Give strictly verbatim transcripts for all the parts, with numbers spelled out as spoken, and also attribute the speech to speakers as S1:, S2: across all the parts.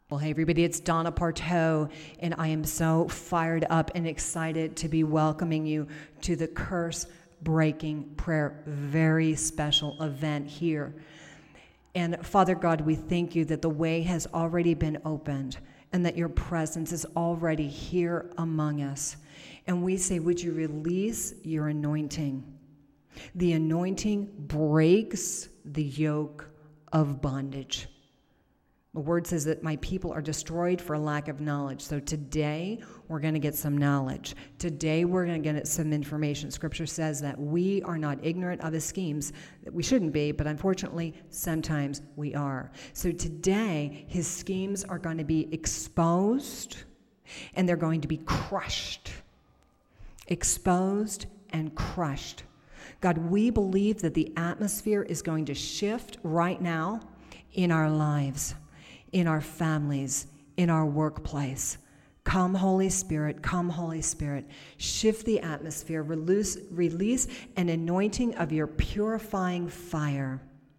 S1: Well, hey everybody, it's Donna Parteau, and I am so fired up and excited to be welcoming you to the Curse Breaking Prayer, very special event here. And Father God, we thank you that the way has already been opened and that your presence is already here among us. And we say, would you release your anointing? The anointing breaks the yoke of bondage. The word says that my people are destroyed for lack of knowledge. So today, we're going to get some knowledge. Today, we're going to get some information. Scripture says that we are not ignorant of his schemes. We shouldn't be, but unfortunately, sometimes we are. So today, his schemes are going to be exposed, and they're going to be crushed. Exposed and crushed. God, we believe that the atmosphere is going to shift right now in our lives, in our families, in our workplace. Come, Holy Spirit, come, Holy Spirit. Shift the atmosphere, release, release an anointing of your purifying fire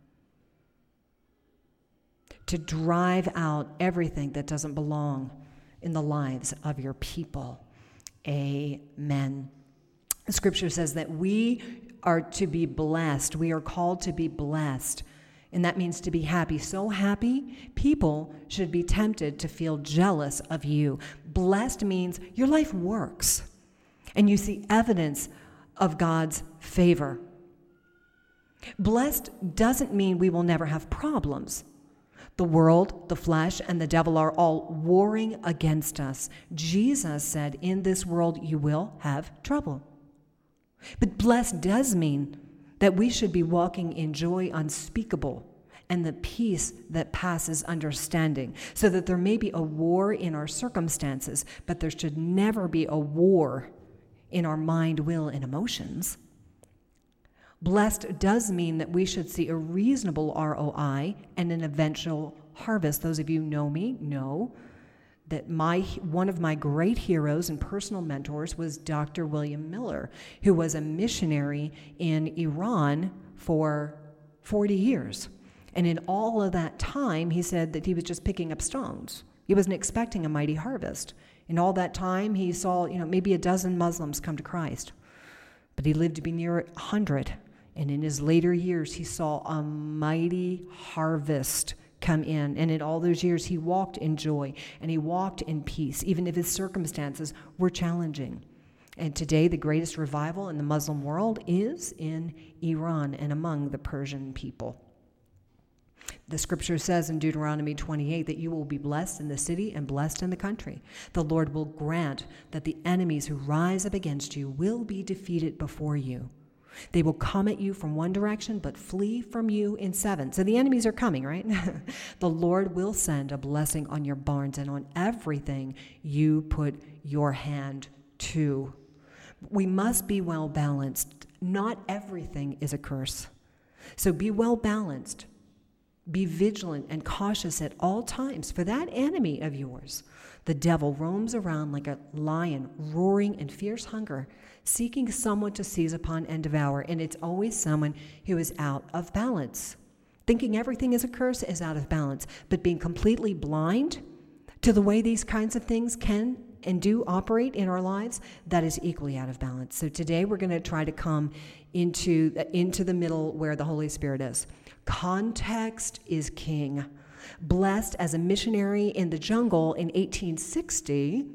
S1: to drive out everything that doesn't belong in the lives of your people. Amen. The scripture says that we are to be blessed. We are called to be blessed. And that means to be happy. So happy, people should be tempted to feel jealous of you. Blessed means your life works, and you see evidence of God's favor. Blessed doesn't mean we will never have problems. The world, the flesh, and the devil are all warring against us. Jesus said, in this world you will have trouble. But blessed does mean that we should be walking in joy unspeakable and the peace that passes understanding, so that there may be a war in our circumstances, but there should never be a war in our mind, will, and emotions. Blessed does mean that we should see a reasonable R O I and an eventual harvest. Those of you who know me know that my one of my great heroes and personal mentors was Doctor William Miller, who was a missionary in Iran for forty years. And in all of that time, he said that he was just picking up stones. He wasn't expecting a mighty harvest. In all that time, he saw, you know, maybe a dozen Muslims come to Christ. But he lived to be near a hundred. And in his later years, he saw a mighty harvest come in. And in all those years, he walked in joy and he walked in peace, even if his circumstances were challenging. And today, the greatest revival in the Muslim world is in Iran and among the Persian people. The scripture says in Deuteronomy twenty-eight that you will be blessed in the city and blessed in the country. The Lord will grant that the enemies who rise up against you will be defeated before you. They will come at you from one direction, but flee from you in seven. So the enemies are coming, right? The Lord will send a blessing on your barns and on everything you put your hand to. We must be well balanced. Not everything is a curse. So be well balanced. Be vigilant and cautious at all times, for that enemy of yours, the devil, roams around like a lion, roaring in fierce hunger, seeking someone to seize upon and devour, and it's always someone who is out of balance. Thinking everything is a curse is out of balance, but being completely blind to the way these kinds of things can and do operate in our lives, that is equally out of balance. So today we're going to try to come into, into the middle where the Holy Spirit is. Context is king. Blessed as a missionary in the jungle in eighteen sixty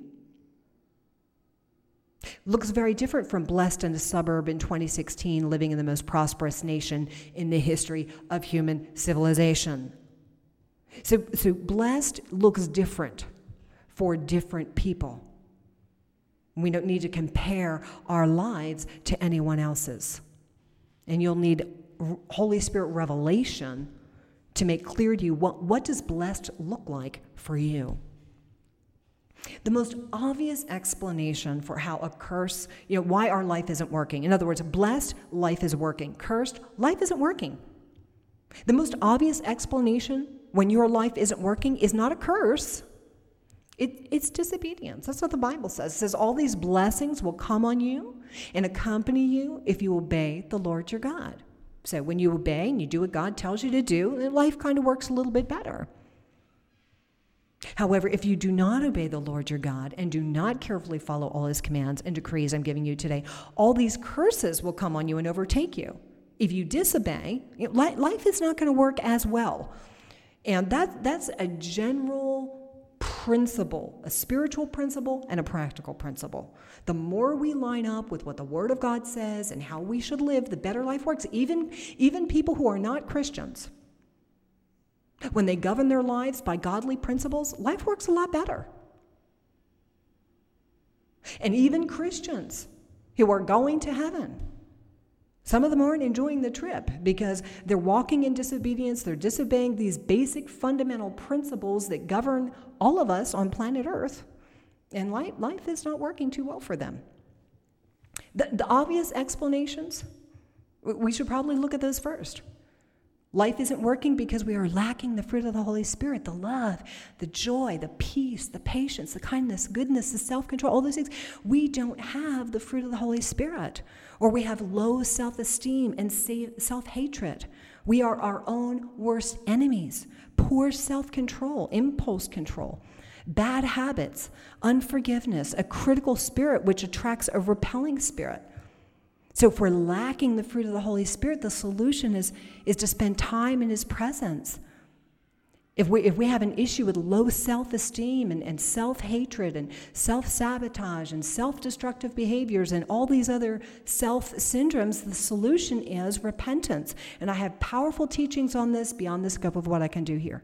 S1: looks very different from blessed in a suburb in twenty sixteen living in the most prosperous nation in the history of human civilization. So, so blessed looks different for different people. We don't need to compare our lives to anyone else's. And you'll need Holy Spirit revelation to make clear to you what, what does blessed look like for you. The most obvious explanation for how a curse, you know, why our life isn't working. In other words, blessed, life is working. Cursed, life isn't working. The most obvious explanation when your life isn't working is not a curse. It, it's disobedience. That's what the Bible says. It says all these blessings will come on you and accompany you if you obey the Lord your God. So when you obey and you do what God tells you to do, life kind of works a little bit better. However, if you do not obey the Lord your God and do not carefully follow all his commands and decrees I'm giving you today, all these curses will come on you and overtake you. If you disobey, life is not going to work as well. And that, that's a general principle, a spiritual principle and a practical principle. The more we line up with what the Word of God says and how we should live, the better life works. Even, even people who are not Christians, when they govern their lives by godly principles, life works a lot better. And even Christians who are going to heaven, some of them aren't enjoying the trip because they're walking in disobedience. They're disobeying these basic fundamental principles that govern all of us on planet Earth. And life, life is not working too well for them. The, the obvious explanations, we should probably look at those first. Life isn't working because we are lacking the fruit of the Holy Spirit, the love, the joy, the peace, the patience, the kindness, goodness, the self-control, all those things. We don't have the fruit of the Holy Spirit, or we have low self-esteem and self-hatred. We are our own worst enemies. Poor self-control, impulse control, bad habits, unforgiveness, a critical spirit which attracts a repelling spirit. So if we're lacking the fruit of the Holy Spirit, the solution is, is to spend time in his presence. If we, if we have an issue with low self-esteem and, and self-hatred and self-sabotage and self-destructive behaviors and all these other self-syndromes, the solution is repentance. And I have powerful teachings on this beyond the scope of what I can do here.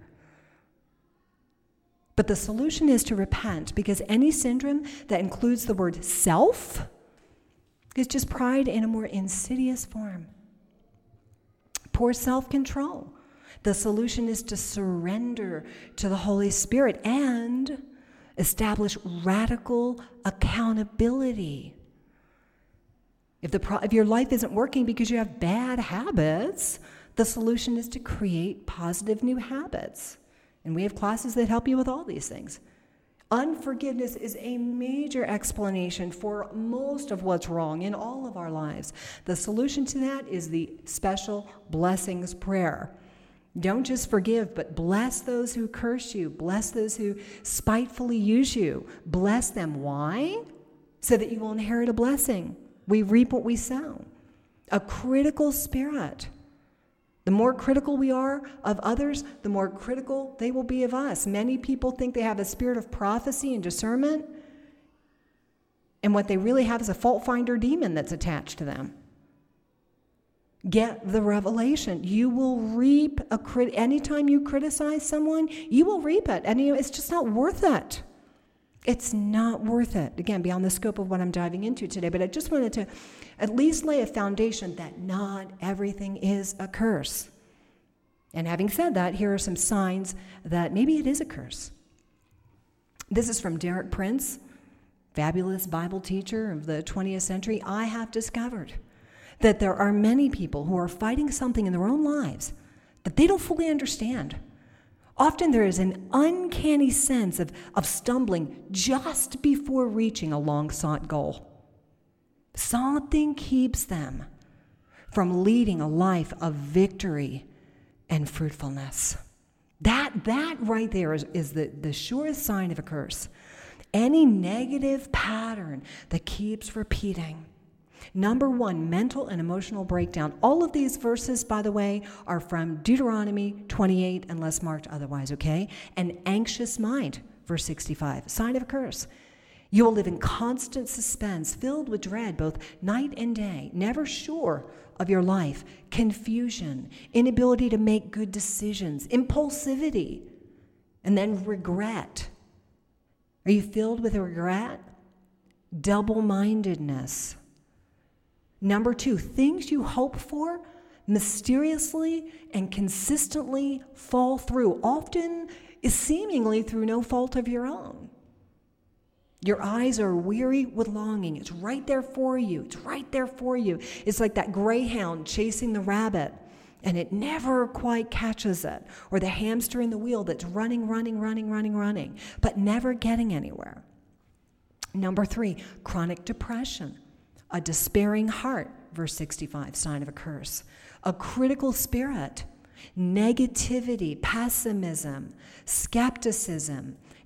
S1: But the solution is to repent, because any syndrome that includes the word self is just pride in a more insidious form. Poor self-control. The solution is to surrender to the Holy Spirit and establish radical accountability. If, the pro- if your life isn't working because you have bad habits, the solution is to create positive new habits. And we have classes that help you with all these things. Unforgiveness is a major explanation for most of what's wrong in all of our lives. The solution to that is the special blessings prayer. Don't just forgive, but bless those who curse you. Bless those who spitefully use you. Bless them. Why? So that you will inherit a blessing. We reap what we sow. A critical spirit. The more critical we are of others, the more critical they will be of us. Many people think they have a spirit of prophecy and discernment, and what they really have is a fault finder demon that's attached to them. Get the revelation. You will reap a crit. Anytime you criticize someone, you will reap it, and you know, it's just not worth it. It's not worth it. Again, beyond the scope of what I'm diving into today, but I just wanted to at least lay a foundation that not everything is a curse. And having said that, here are some signs that maybe it is a curse. This is from Derek Prince, fabulous Bible teacher of the twentieth century. I have discovered that there are many people who are fighting something in their own lives that they don't fully understand. Often there is an uncanny sense of, of stumbling just before reaching a long-sought goal. Something keeps them from leading a life of victory and fruitfulness. That, that right there is, is the, the surest sign of a curse. Any negative pattern that keeps repeating. Number one, mental and emotional breakdown. All of these verses, by the way, are from Deuteronomy twenty-eight, unless marked otherwise, okay? An anxious mind, verse sixty-five, sign of a curse. You will live in constant suspense, filled with dread, both night and day, never sure of your life, confusion, inability to make good decisions, impulsivity, and then regret. Are you filled with regret? Double-mindedness. Number two, things you hope for mysteriously and consistently fall through, often is seemingly through no fault of your own. Your eyes are weary with longing. It's right there for you. It's right there for you. It's like that greyhound chasing the rabbit, and it never quite catches it. Or the hamster in the wheel that's running, running, running, running, running, but never getting anywhere. Number three, chronic depression. A despairing heart, verse sixty-five, sign of a curse. A critical spirit, negativity, pessimism, skepticism,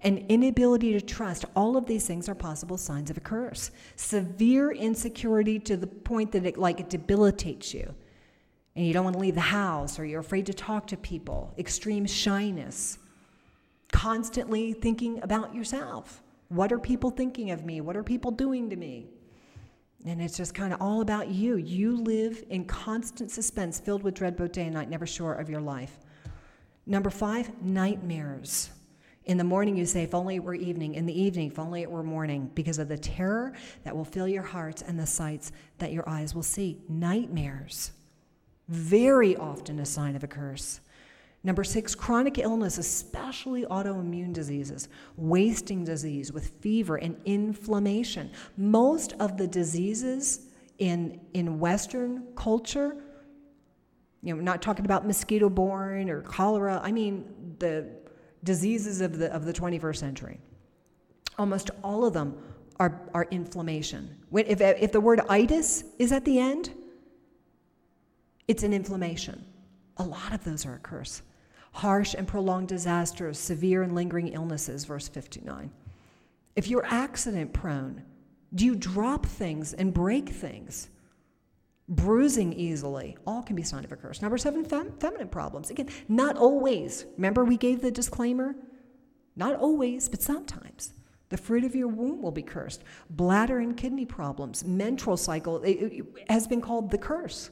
S1: an inability to trust. All of these things are possible signs of a curse. Severe insecurity to the point that it like it debilitates you, and you don't want to leave the house, or you're afraid to talk to people. Extreme shyness. Constantly thinking about yourself. What are people thinking of me? What are people doing to me? And it's just kind of all about you. You live in constant suspense, filled with dread both day and night, never sure of your life. Number five, nightmares. In the morning you say, if only it were evening. In the evening, if only it were morning, because of the terror that will fill your hearts and the sights that your eyes will see. Nightmares. Very often a sign of a curse. Number six, chronic illness, especially autoimmune diseases, wasting disease with fever and inflammation. Most of the diseases in, in Western culture, you know, we're not talking about mosquito-borne or cholera. I mean the diseases of the of the twenty-first century. Almost all of them are, are inflammation. When, if, if the word itis is at the end, it's an inflammation. A lot of those are a curse. Harsh and prolonged disasters, severe and lingering illnesses, verse fifty-nine. If you're accident prone, do you drop things and break things? Bruising easily, all can be a sign of a curse. Number seven, fem- feminine problems. Again, not always. Remember we gave the disclaimer? Not always, but sometimes. The fruit of your womb will be cursed. Bladder and kidney problems, menstrual cycle, it, it has been called the curse.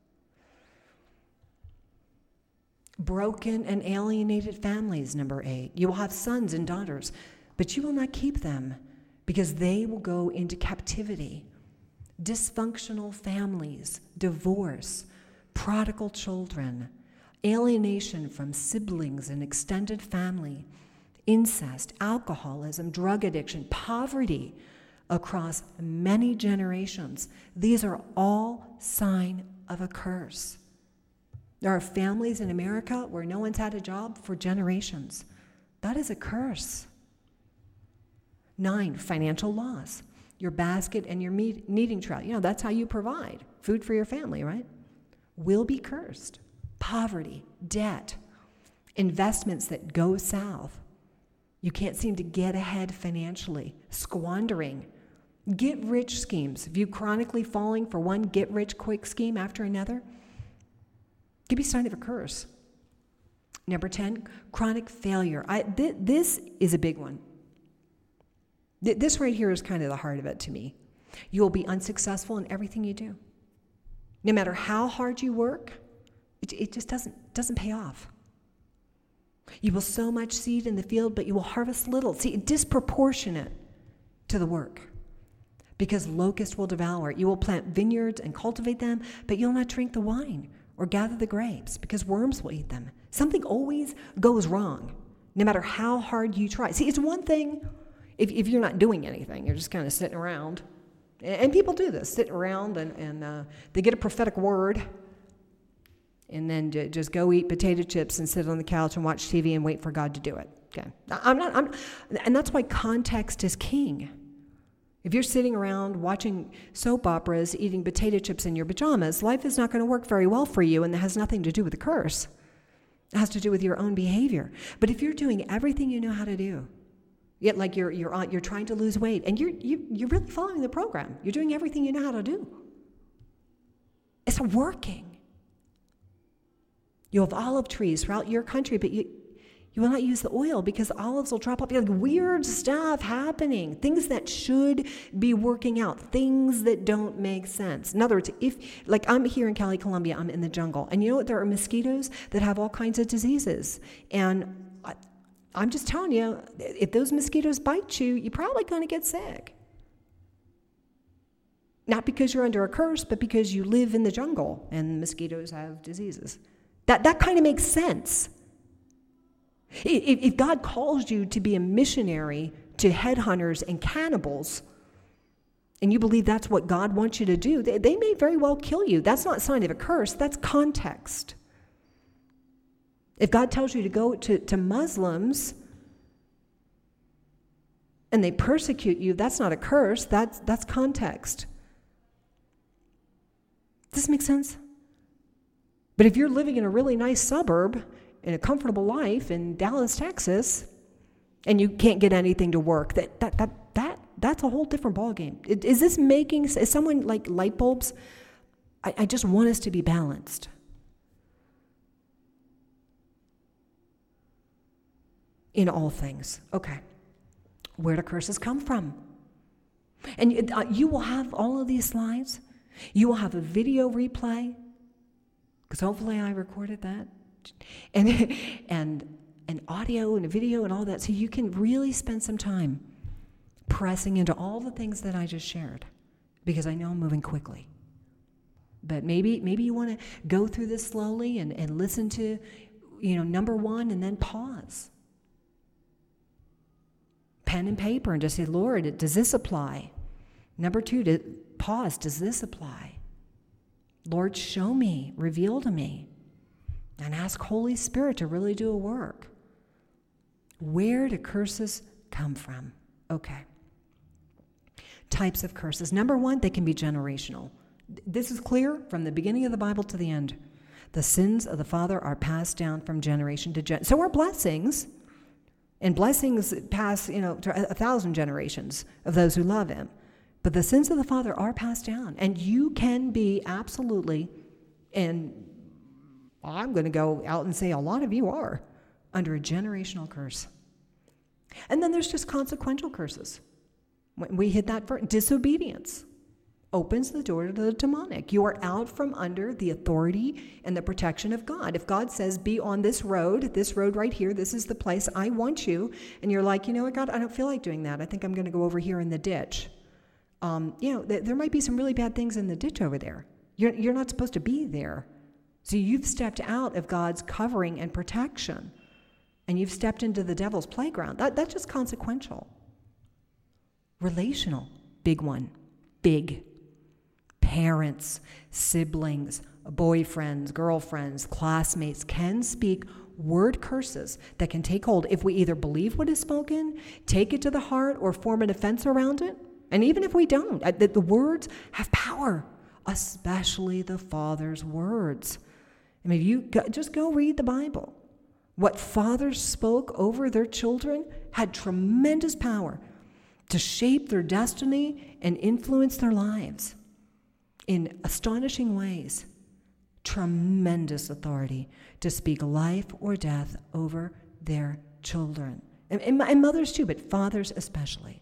S1: Broken and alienated families, number eight. You will have sons and daughters, but you will not keep them because they will go into captivity. Dysfunctional families, divorce, prodigal children, alienation from siblings and extended family, incest, alcoholism, drug addiction, poverty across many generations. These are all sign of a curse. There are families in America where no one's had a job for generations. That is a curse. Nine, financial loss. Your basket and your meat, kneading trough. You know, that's how you provide food for your family, right? Will be cursed. Poverty, debt, investments that go south. You can't seem to get ahead financially. Squandering. Get-rich schemes. If you chronically falling for one get-rich-quick scheme after another, could be a sign of a curse. Number ten, chronic failure. I, th- this is a big one. Th- this right here is kind of the heart of it to me. You will be unsuccessful in everything you do. No matter how hard you work, it, it just doesn't, doesn't pay off. You will sow much seed in the field, but you will harvest little. See, disproportionate to the work. Because locusts will devour it. You will plant vineyards and cultivate them, but you'll not drink the wine or gather the grapes, because worms will eat them. Something always goes wrong, no matter how hard you try. See, it's one thing if, if you're not doing anything, you're just kind of sitting around. And people do this, sit around and, and uh, they get a prophetic word and then j- just go eat potato chips and sit on the couch and watch T V and wait for God to do it. Okay, I'm not, I'm, and that's why context is king. If you're sitting around watching soap operas, eating potato chips in your pajamas, life is not going to work very well for you, and that has nothing to do with the curse. It has to do with your own behavior. But if you're doing everything you know how to do, yet like you're you're you're trying to lose weight, and you're you, you're really following the program, you're doing everything you know how to do. It's working. You have olive trees throughout your country, but you. You will not use the oil because the olives will drop off. You have like weird stuff happening, things that should be working out, things that don't make sense. In other words, if, like I'm here in Cali, Colombia, I'm in the jungle, and you know what? There are mosquitoes that have all kinds of diseases. And I, I'm just telling you, if those mosquitoes bite you, you're probably going to get sick. Not because you're under a curse, but because you live in the jungle and mosquitoes have diseases. That, that kind of makes sense. If God calls you to be a missionary to headhunters and cannibals, and you believe that's what God wants you to do, they, they may very well kill you. That's not a sign of a curse, that's context. If God tells you to go to, to Muslims and they persecute you, that's not a curse, that's, that's context. Does this make sense? But if you're living in a really nice suburb, in a comfortable life in Dallas, Texas, and you can't get anything to work. That that that that that's a whole different ballgame. Is this making, is someone like light bulbs? I, I just want us to be balanced. In all things. Okay. Where do curses come from? And uh, you will have all of these slides. You will have a video replay, because hopefully I recorded that, and and an audio and a video and all that, so you can really spend some time pressing into all the things that I just shared, because I know I'm moving quickly. But maybe maybe you want to go through this slowly and, and listen to, you know, number one, and then pause. Pen and paper and just say, Lord, does this apply? Number two, to pause, does this apply? Lord, show me, reveal to me, and ask Holy Spirit to really do a work. Where do curses come from? Okay. Types of curses. Number one, they can be generational. This is clear from the beginning of the Bible to the end. The sins of the father are passed down from generation to generation. So are blessings. And blessings pass, you know, to a thousand generations of those who love him. But the sins of the father are passed down. And you can be absolutely, and I'm going to go out and say a lot of you are, under a generational curse. And then there's just consequential curses. We hit that for disobedience. Opens the door to the demonic. You are out from under the authority and the protection of God. If God says, be on this road, this road right here, this is the place I want you, and you're like, you know what, God, I don't feel like doing that. I think I'm going to go over here in the ditch. Um, you know, th- there might be some really bad things in the ditch over there. You're, you're not supposed to be there. So you've stepped out of God's covering and protection, and you've stepped into the devil's playground. That, that's just consequential. Relational, big one, big. Parents, siblings, boyfriends, girlfriends, classmates can speak word curses that can take hold if we either believe what is spoken, take it to the heart, or form an offense around it. And even if we don't, the, the words have power, especially the Father's words. I mean, you go, just go read the Bible. What fathers spoke over their children had tremendous power to shape their destiny and influence their lives in astonishing ways. Tremendous authority to speak life or death over their children. And, and, and mothers too, but fathers especially.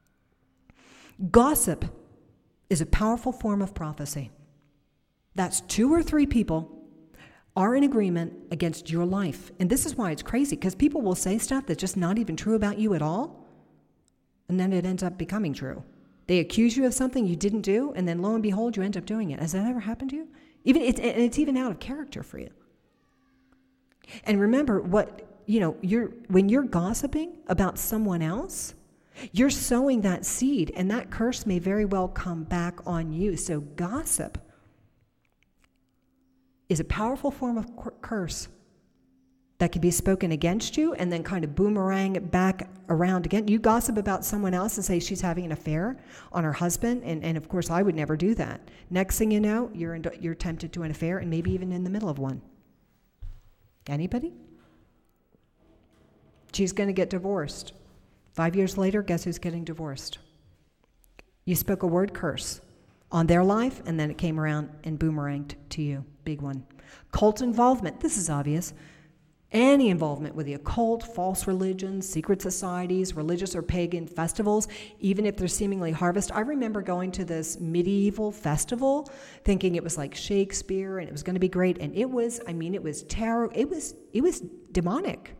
S1: Gossip is a powerful form of prophecy. That's two or three people are in agreement against your life. And this is why it's crazy, because people will say stuff that's just not even true about you at all, and then it ends up becoming true. They accuse you of something you didn't do, and then lo and behold, you end up doing it. Has that ever happened to you? Even it's, it's even out of character for you. And remember, what you know, you're when you're gossiping about someone else, you're sowing that seed, and that curse may very well come back on you. So gossip is a powerful form of curse that can be spoken against you and then kind of boomerang back around again. You gossip about someone else and say she's having an affair on her husband, and, and of course I would never do that. Next thing you know, you're in, you're tempted to an affair, and maybe even in the middle of one. Anybody? She's going to get divorced. Five years later, guess who's getting divorced? You spoke a word curse on their life, and then it came around and boomeranged to you. Big one. Cult involvement. This is obvious. Any involvement with the occult, false religions, secret societies, religious or pagan festivals, even if they're seemingly harvest. I remember going to this medieval festival thinking it was like Shakespeare and it was going to be great. And it was, I mean, it was terror. It was, it was demonic.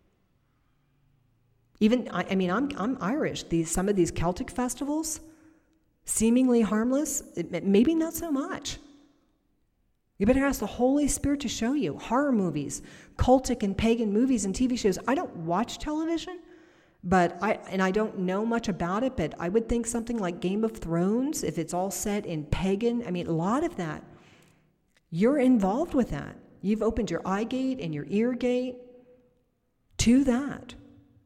S1: Even, I, I mean, I'm, I'm Irish. These, some of these Celtic festivals, seemingly harmless, it, maybe not so much. You better ask the Holy Spirit to show you. Horror movies, cultic and pagan movies and T V shows. I don't watch television, but I and I don't know much about it, but I would think something like Game of Thrones, if it's all set in pagan, I mean, a lot of that, you're involved with that. You've opened your eye gate and your ear gate to that.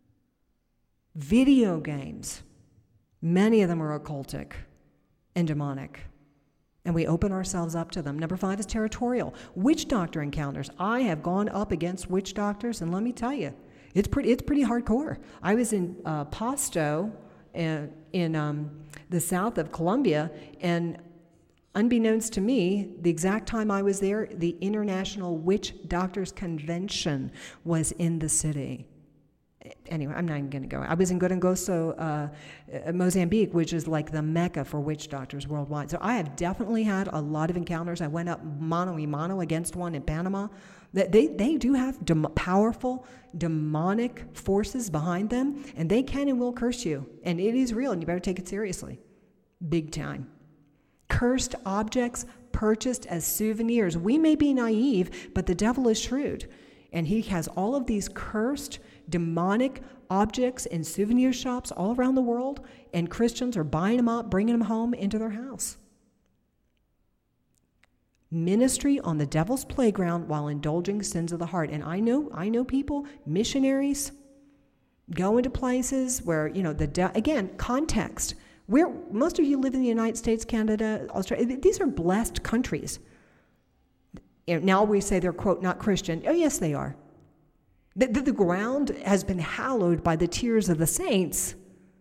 S1: Video games, many of them are occultic and demonic. And we open ourselves up to them. Number five is territorial. Witch doctor encounters. I have gone up against witch doctors, and let me tell you, It's pretty, it's pretty hardcore. I was in uh, Pasto uh, in um, the south of Colombia, and unbeknownst to me, the exact time I was there, the International Witch Doctors Convention was in the city. Anyway, I'm not even going to go. I was in Gorongoso, uh, Mozambique, which is like the mecca for witch doctors worldwide. So I have definitely had a lot of encounters. I went up mano y mano against one in Panama. They, they do have dem- powerful demonic forces behind them, and they can and will curse you. And it is real, and you better take it seriously. Big time. Cursed objects purchased as souvenirs. We may be naive, but the devil is shrewd. And he has all of these cursed, demonic objects in souvenir shops all around the world, and Christians are buying them up, bringing them home into their house. Ministry on the devil's playground while indulging sins of the heart. And I know, I know people, missionaries, go into places where, you know, the de- again, context. Where most of you live in the United States, Canada, Australia. These are blessed countries. Now we say they're, quote, not Christian. Oh, yes, they are. The, the, the ground has been hallowed by the tears of the saints.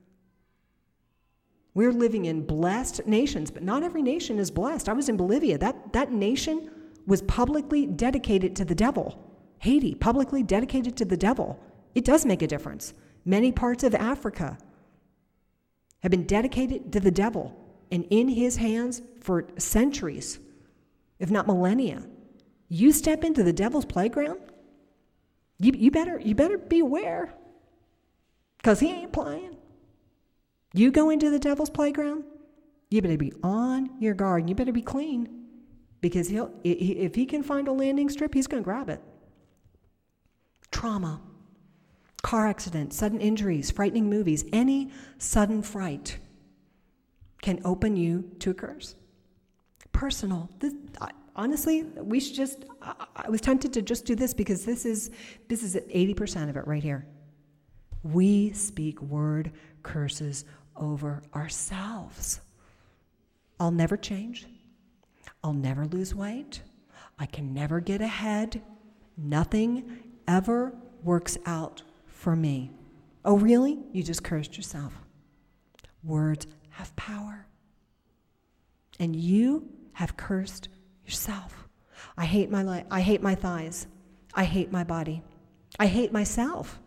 S1: We're living in blessed nations, but not every nation is blessed. I was in Bolivia. That, that nation was publicly dedicated to the devil. Haiti, publicly dedicated to the devil. It does make a difference. Many parts of Africa have been dedicated to the devil and in his hands for centuries, if not millennia. You step into the devil's playground, you, you better you better be aware, because he ain't playing. You go into the devil's playground, you better be on your guard. You better be clean, because he'll if he can find a landing strip, he's going to grab it. Trauma, car accidents, sudden injuries, frightening movies, any sudden fright can open you to a curse. Personal. This, I, honestly, we should just, I, I was tempted to just do this because this is, this is eighty percent of it right here. We speak word curses over ourselves. I'll never change. I'll never lose weight. I can never get ahead. Nothing ever works out for me. Oh, really? You just cursed yourself. Words have power. And you have cursed yourself. I hate my life. I hate my thighs. I hate my body. I hate myself.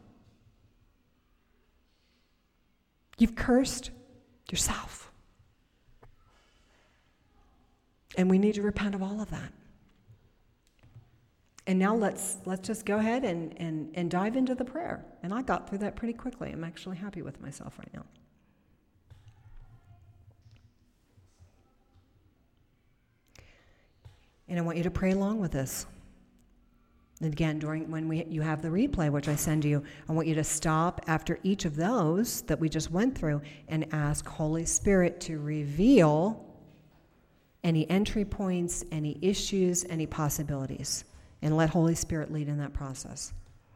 S1: You've cursed yourself. And we need to repent of all of that. And now let's let's just go ahead and, and, and dive into the prayer. And I got through that pretty quickly. I'm actually happy with myself right now. And I want you to pray along with us. And again, during when we you have the replay, which I send you, I want you to stop after each of those that we just went through and ask Holy Spirit to reveal any entry points, any issues, any possibilities. And let Holy Spirit lead in that process.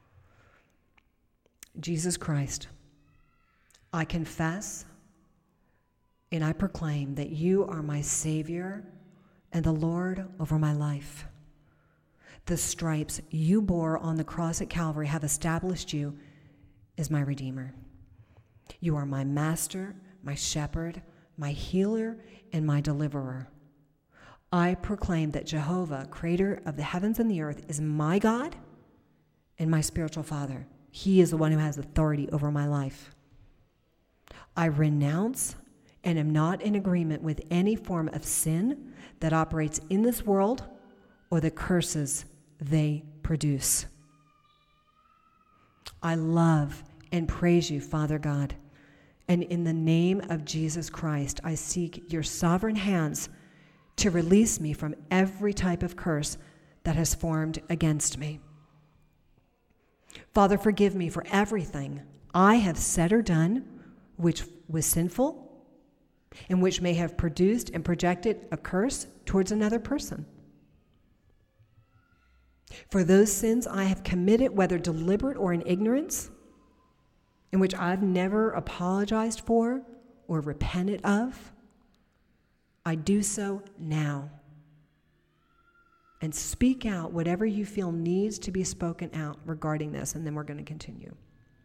S1: Jesus Christ, I confess and I proclaim that you are my Savior and the Lord over my life. The stripes you bore on the cross at Calvary have established you as my Redeemer. You are my Master, my Shepherd, my Healer, and my Deliverer. I proclaim that Jehovah, creator of the heavens and the earth, is my God and my spiritual Father. He is the one who has authority over my life. I renounce and am not in agreement with any form of sin that operates in this world or the curses they produce. I love and praise you, Father God. And in the name of Jesus Christ, I seek your sovereign hands to release me from every type of curse that has formed against me. Father, forgive me for everything I have said or done which was sinful and which may have produced and projected a curse towards another person. For those sins I have committed, whether deliberate or in ignorance, in which I've never apologized for or repented of, I do so now. and speak out whatever you feel needs to be spoken out regarding this, and then we're going to continue.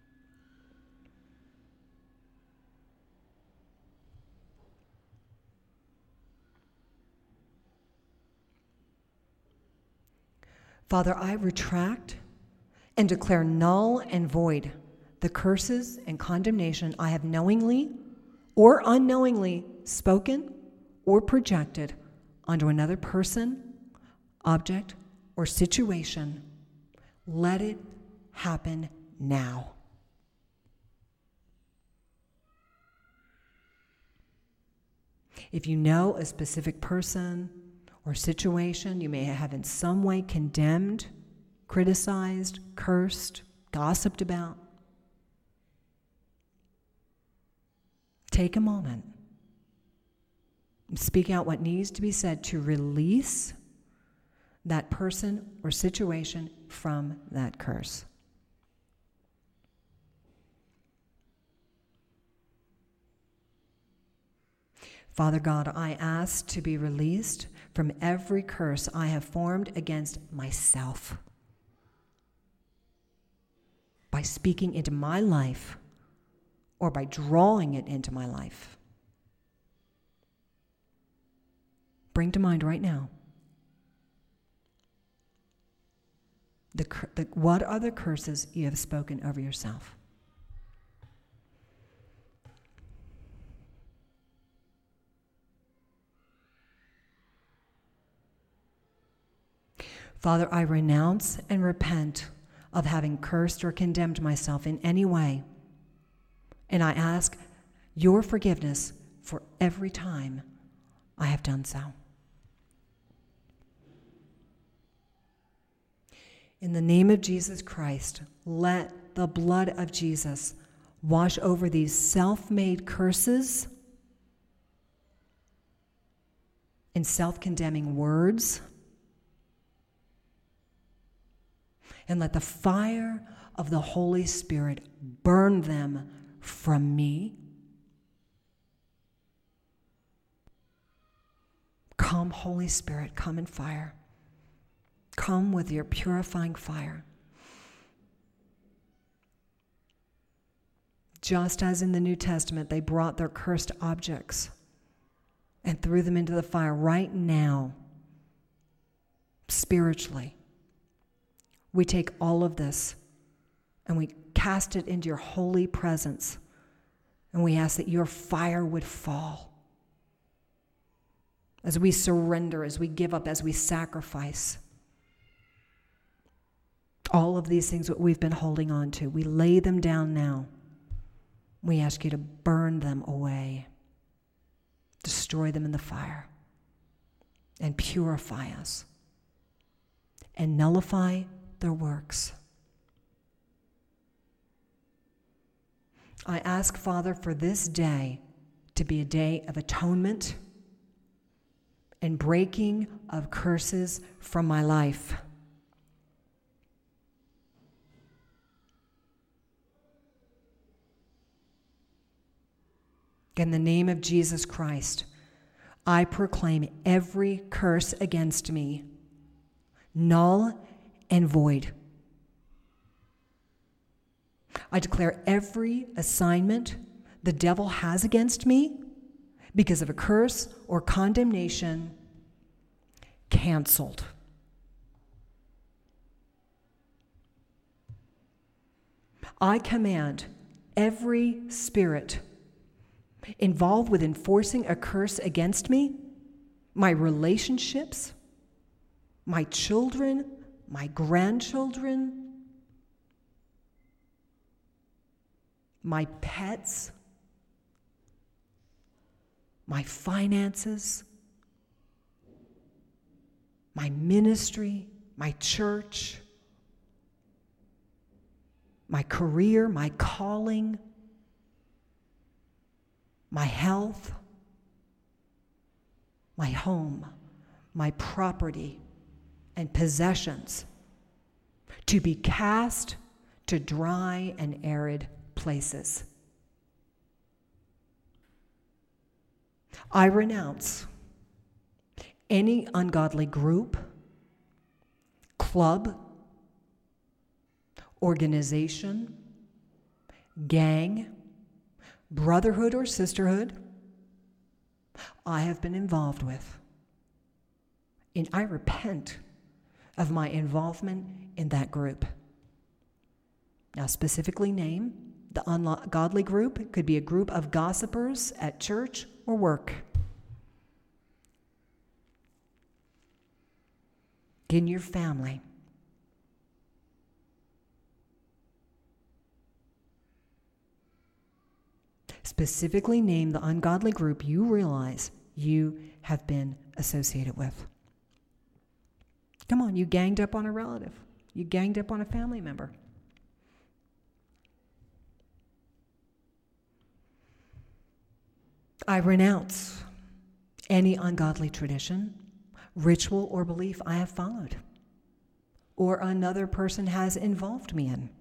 S1: Father, I retract and declare null and void the curses and condemnation I have knowingly or unknowingly spoken or projected onto another person, object, or situation. Let it happen now. If you know a specific person or situation you may have in some way condemned, criticized, cursed, gossiped about, take a moment and speak out what needs to be said to release that person or situation from that curse. Father God, I ask to be released from every curse I have formed against myself by speaking into my life or by drawing it into my life. Bring to mind right now the, the what are the curses you have spoken over yourself? Father, I renounce and repent of having cursed or condemned myself in any way, and I ask your forgiveness for every time I have done so. In the name of Jesus Christ, let the blood of Jesus wash over these self-made curses and self-condemning words, and let the fire of the Holy Spirit burn them from me. Come, Holy Spirit, come in fire. Come with your purifying fire. Just as in the New Testament, they brought their cursed objects and threw them into the fire. Right now, spiritually, we take all of this and we cast it into your holy presence, and we ask that your fire would fall as we surrender, as we give up, as we sacrifice. All of these things that we've been holding on to, we lay them down now. We ask you to burn them away, destroy them in the fire, and purify us, and nullify their works. I ask, Father, for this day to be a day of atonement and breaking of curses from my life. In the name of Jesus Christ, I proclaim every curse against me null and void. I declare every assignment the devil has against me because of a curse or condemnation canceled. I command every spirit involved with enforcing a curse against me, my relationships, my children, my grandchildren, my pets, my finances, my ministry, my church, my career, my calling, my health, my home, my property, and possessions to be cast to dry and arid places. I renounce any ungodly group, club, organization, gang, brotherhood or sisterhood I have been involved with. And I repent of my involvement in that group. Now, specifically name the ungodly group. It could be a group of gossipers at church or work. In your family. Specifically name the ungodly group you realize you have been associated with. Come on, you ganged up on a relative. You ganged up on a family member. I renounce any ungodly tradition, ritual, or belief I have followed, or another person has involved me in.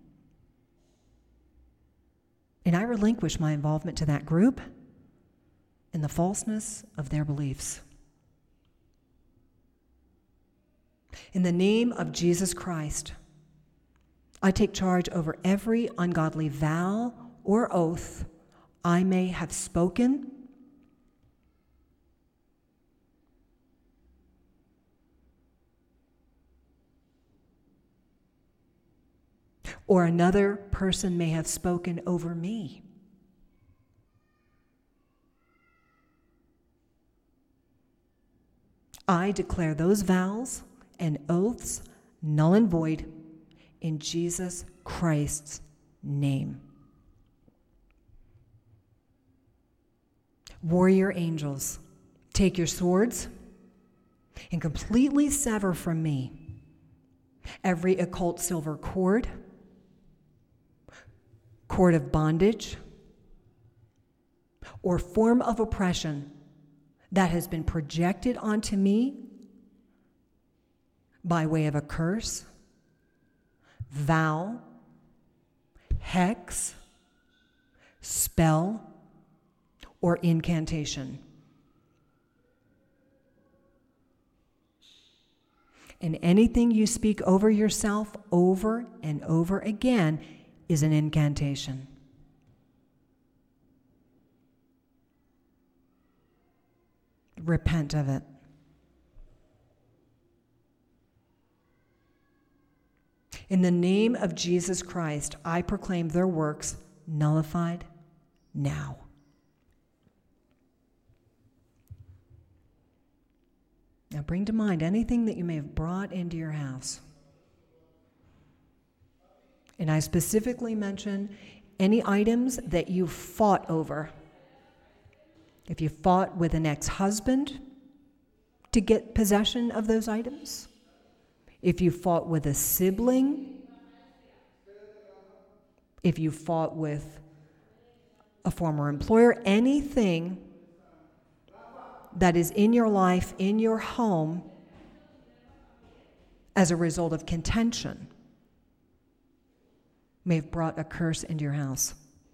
S1: And I relinquish my involvement to that group in the falseness of their beliefs. In the name of Jesus Christ, I take charge over every ungodly vow or oath I may have spoken or another person may have spoken over me. I declare those vows and oaths null and void in Jesus Christ's name. Warrior angels, take your swords and completely sever from me every occult silver cord, cord of bondage, or form of oppression that has been projected onto me by way of a curse, vow, hex, spell, or incantation. And anything you speak over yourself over and over again is an incantation. Repent of it. In the name of Jesus Christ, I proclaim their works nullified now. Now bring to mind anything that you may have brought into your house. And I specifically mention any items that you fought over. If you fought with an ex-husband to get possession of those items, if you fought with a sibling, if you fought with a former employer, anything that is in your life, in your home, as a result of contention, may have brought a curse into your house.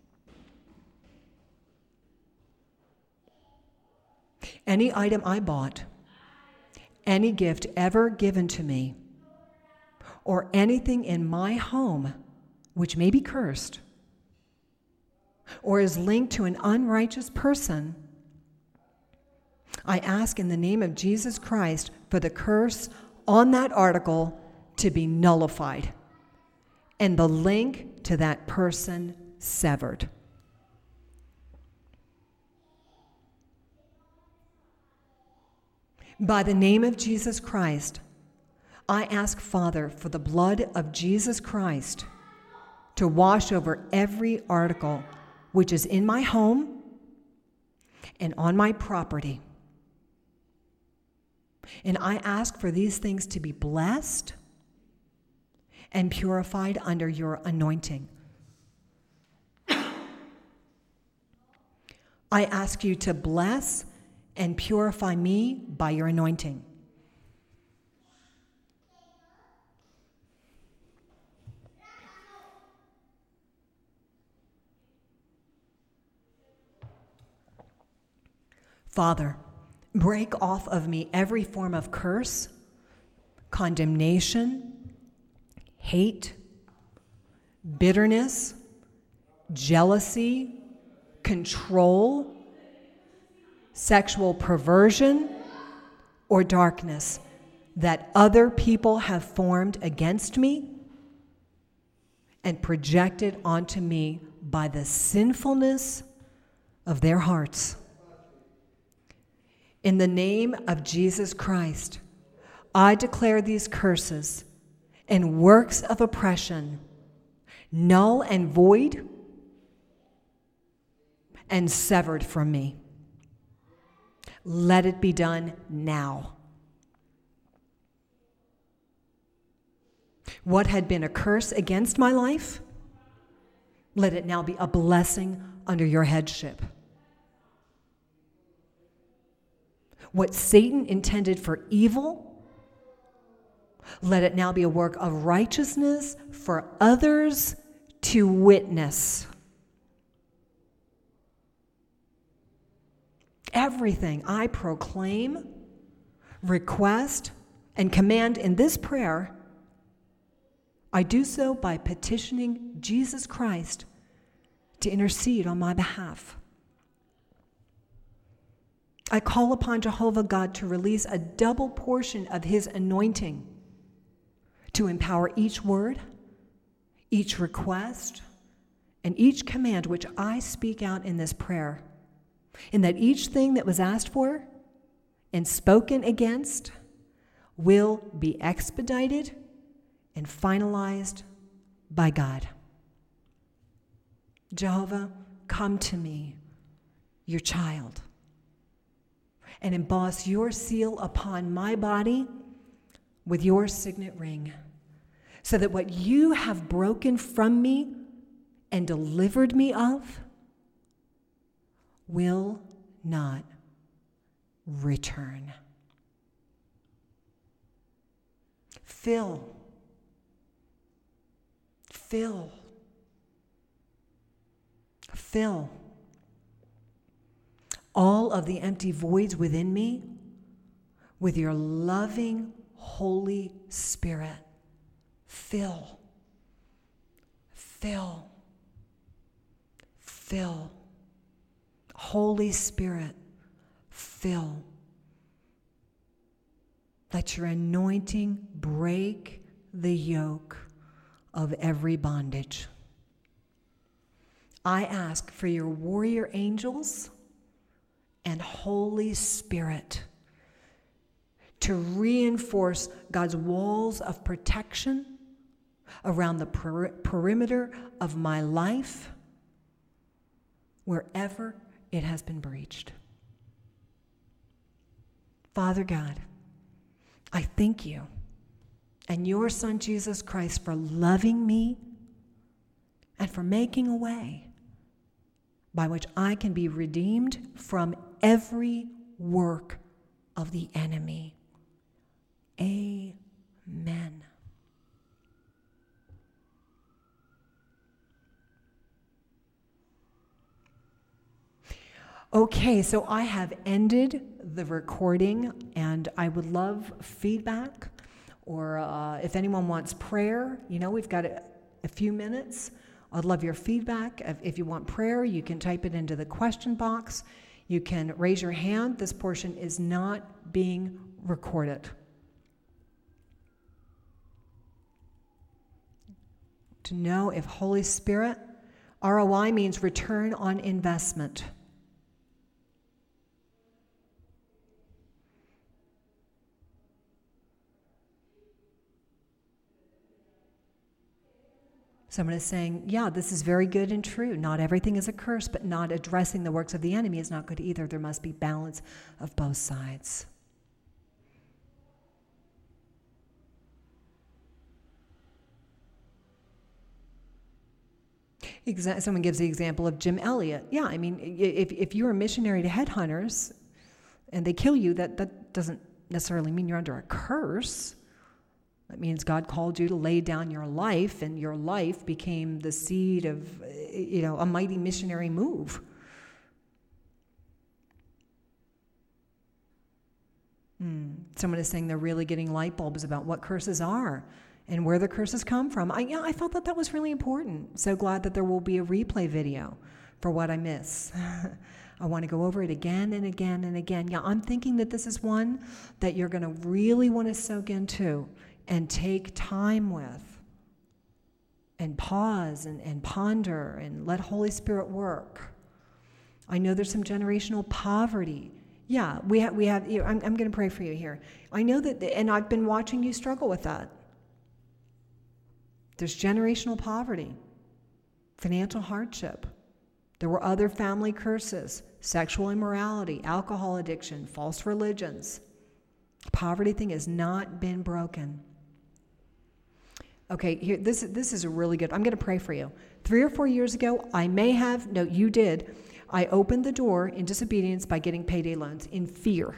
S1: Any item I bought, any gift ever given to me, or anything in my home which may be cursed, or is linked to an unrighteous person, I ask in the name of Jesus Christ for the curse on that article to be nullified and the link to that person severed. By the name of Jesus Christ, I ask, Father, for the blood of Jesus Christ to wash over every article which is in my home and on my property. And I ask for these things to be blessed and purified under your anointing. I ask you to bless and purify me by your anointing. Father, break off of me every form of curse, condemnation, hate, bitterness, jealousy, control, sexual perversion, or darkness that other people have formed against me and projected onto me by the sinfulness of their hearts. In the name of Jesus Christ, I declare these curses and works of oppression null and void and severed from me. Let it be done now. What had been a curse against my life, let it now be a blessing under your headship. What Satan intended for evil, let it now be a work of righteousness for others to witness. Everything I proclaim, request, and command in this prayer, I do so by petitioning Jesus Christ to intercede on my behalf. I call upon Jehovah God to release a double portion of his anointing to empower each word, each request, and each command which I speak out in this prayer, and that each thing that was asked for and spoken against will be expedited and finalized by God. Jehovah, come to me, your child, and emboss your seal upon my body with your signet ring, so that what you have broken from me and delivered me of will not return. Fill, fill, fill all of the empty voids within me with your loving Holy Spirit. Fill, fill, fill. Holy Spirit, fill. Let your anointing break the yoke of every bondage. I ask for your warrior angels and Holy Spirit to reinforce God's walls of protection around the per- perimeter of my life wherever it has been breached. Father God, I thank you and your Son Jesus Christ for loving me and for making a way by which I can be redeemed from every work of the enemy. Amen. Okay, so I have ended the recording, and I would love feedback, or uh, if anyone wants prayer, you know, we've got a, a few minutes. I'd love your feedback. If, if you want prayer, you can type it into the question box. You can raise your hand. This portion is not being recorded. To know if Holy Spirit, R O I means return on investment. Someone is saying, yeah, this is very good and true. Not everything is a curse, but not addressing the works of the enemy is not good either. There must be balance of both sides. Exa- someone gives the example of Jim Elliot. Yeah, I mean, if, if you're a missionary to headhunters and they kill you, that, that doesn't necessarily mean you're under a curse. That means God called you to lay down your life, and your life became the seed of, you know, a mighty missionary move. Hmm. Someone is saying they're really getting light bulbs about what curses are. and where the curses come from. I, yeah, I thought that that was really important. So glad that there will be a replay video for what I miss. I want to go over it again and again and again. Yeah, I'm thinking that this is one that you're going to really want to soak into and take time with and pause and, and ponder and let Holy Spirit work. I know there's some generational poverty. Yeah, we have, we have, you know, I'm, I'm going to pray for you here. I know that, and I've been watching you struggle with that. There's generational poverty, financial hardship. There were other family curses, sexual immorality, alcohol addiction, false religions. Poverty thing has not been broken. Okay, here, this, this is a really good, I'm going to pray for you. Three or four years ago, I may have, no, you did, I opened the door in disobedience by getting payday loans in fear.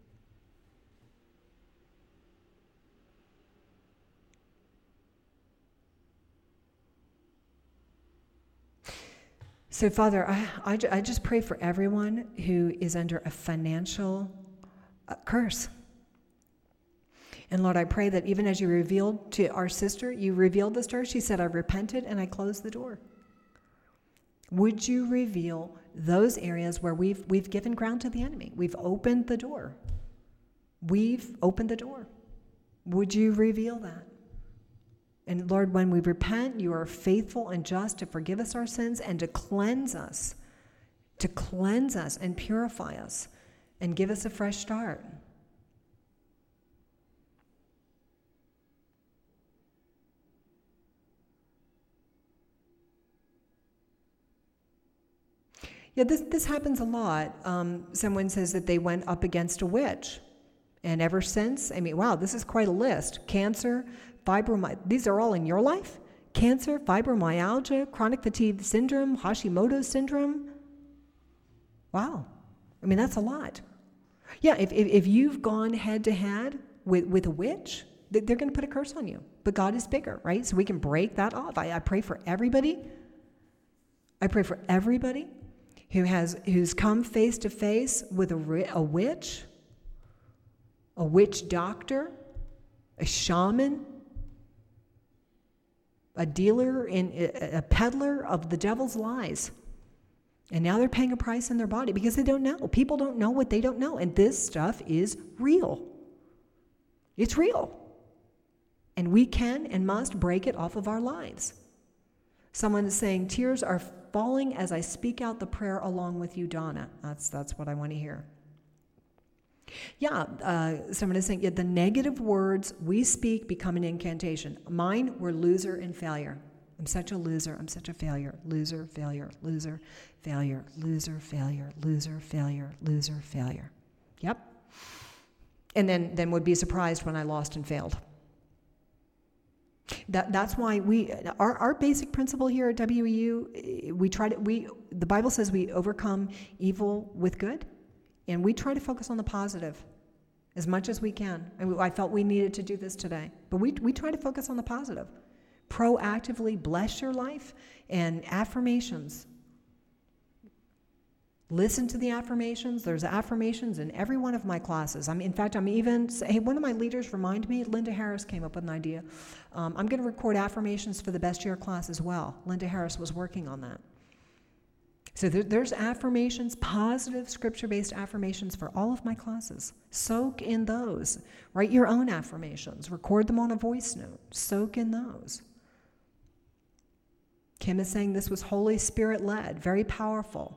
S1: So, Father, I, I, I just pray for everyone who is under a financial uh, curse. And Lord, I pray that even as you revealed to our sister, you revealed this to her. She said, I repented and I closed the door. Would you reveal those areas where we've we've given ground to the enemy? We've opened the door. We've opened the door. Would you reveal that? And Lord, when we repent, you are faithful and just to forgive us our sins and to cleanse us, to cleanse us and purify us and give us a fresh start. Yeah, this, this happens a lot. Um, someone says that they went up against a witch. And ever since, I mean, wow, this is quite a list. Cancer, fibromyalgia, these are all in your life? Cancer, fibromyalgia, chronic fatigue syndrome, Hashimoto's syndrome. Wow. I mean, that's a lot. Yeah, if, if, if you've gone head to head with, with a witch, they're going to put a curse on you. But God is bigger, right? So we can break that off. I, I pray for everybody. I pray for everybody who has who's come face to face with a, a witch, a witch doctor, a shaman, a dealer, in a, a peddler of the devil's lies. And now they're paying a price in their body because they don't know. People don't know what they don't know. And this stuff is real. It's real. And we can and must break it off of our lives. Someone is saying, tears are falling as I speak out the prayer along with you, Donna. That's that's what I want to hear. Yeah, uh, someone is saying, yeah, the negative words we speak become an incantation. Mine were loser and failure. I'm such a loser. I'm such a failure. Loser, failure, loser, failure, loser, failure, loser, failure, loser, failure. Yep. And then, then would be surprised when I lost and failed. That that's why we our, our basic principle here at W E U, we try to we the Bible says we overcome evil with good, and we try to focus on the positive as much as we can. And I felt we needed to do this today, but we we try to focus on the positive, proactively bless your life and affirmations. Listen to the affirmations. There's affirmations in every one of my classes. I'm, in fact, I'm even, hey, one of my leaders remind me, Linda Harris came up with an idea. Um, I'm going to record affirmations for the Best Year class as well. Linda Harris was working on that. So there, there's affirmations, positive scripture-based affirmations for all of my classes. Soak in those. Write your own affirmations. Record them on a voice note. Soak in those. Kim is saying this was Holy Spirit-led, very powerful.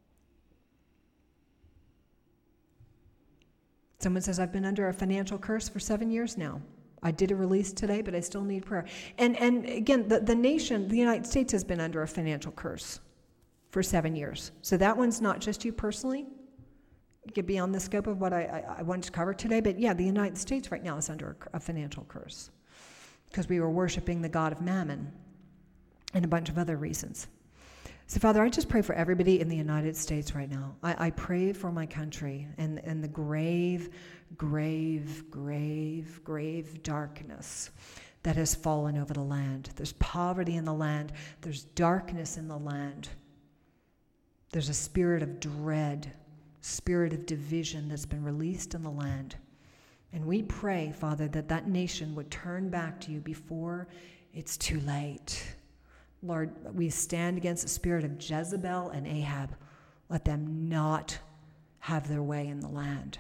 S1: Someone says, I've been under a financial curse for seven years now. I did a release today, but I still need prayer. And and again, the, the nation, the United States has been under a financial curse for seven years. So that one's not just you personally. It could be on the scope of what I, I, I wanted to cover today. But yeah, the United States right now is under a, a financial curse because we were worshiping the god of Mammon and a bunch of other reasons. So, Father, I just pray for everybody in the United States right now. I, I pray for my country and, and the grave, grave, grave, grave darkness that has fallen over the land. There's poverty in the land. There's darkness in the land. There's a spirit of dread, spirit of division that's been released in the land. And we pray, Father, that that nation would turn back to you before it's too late. Lord, we stand against the spirit of Jezebel and Ahab. Let them not have their way in the land.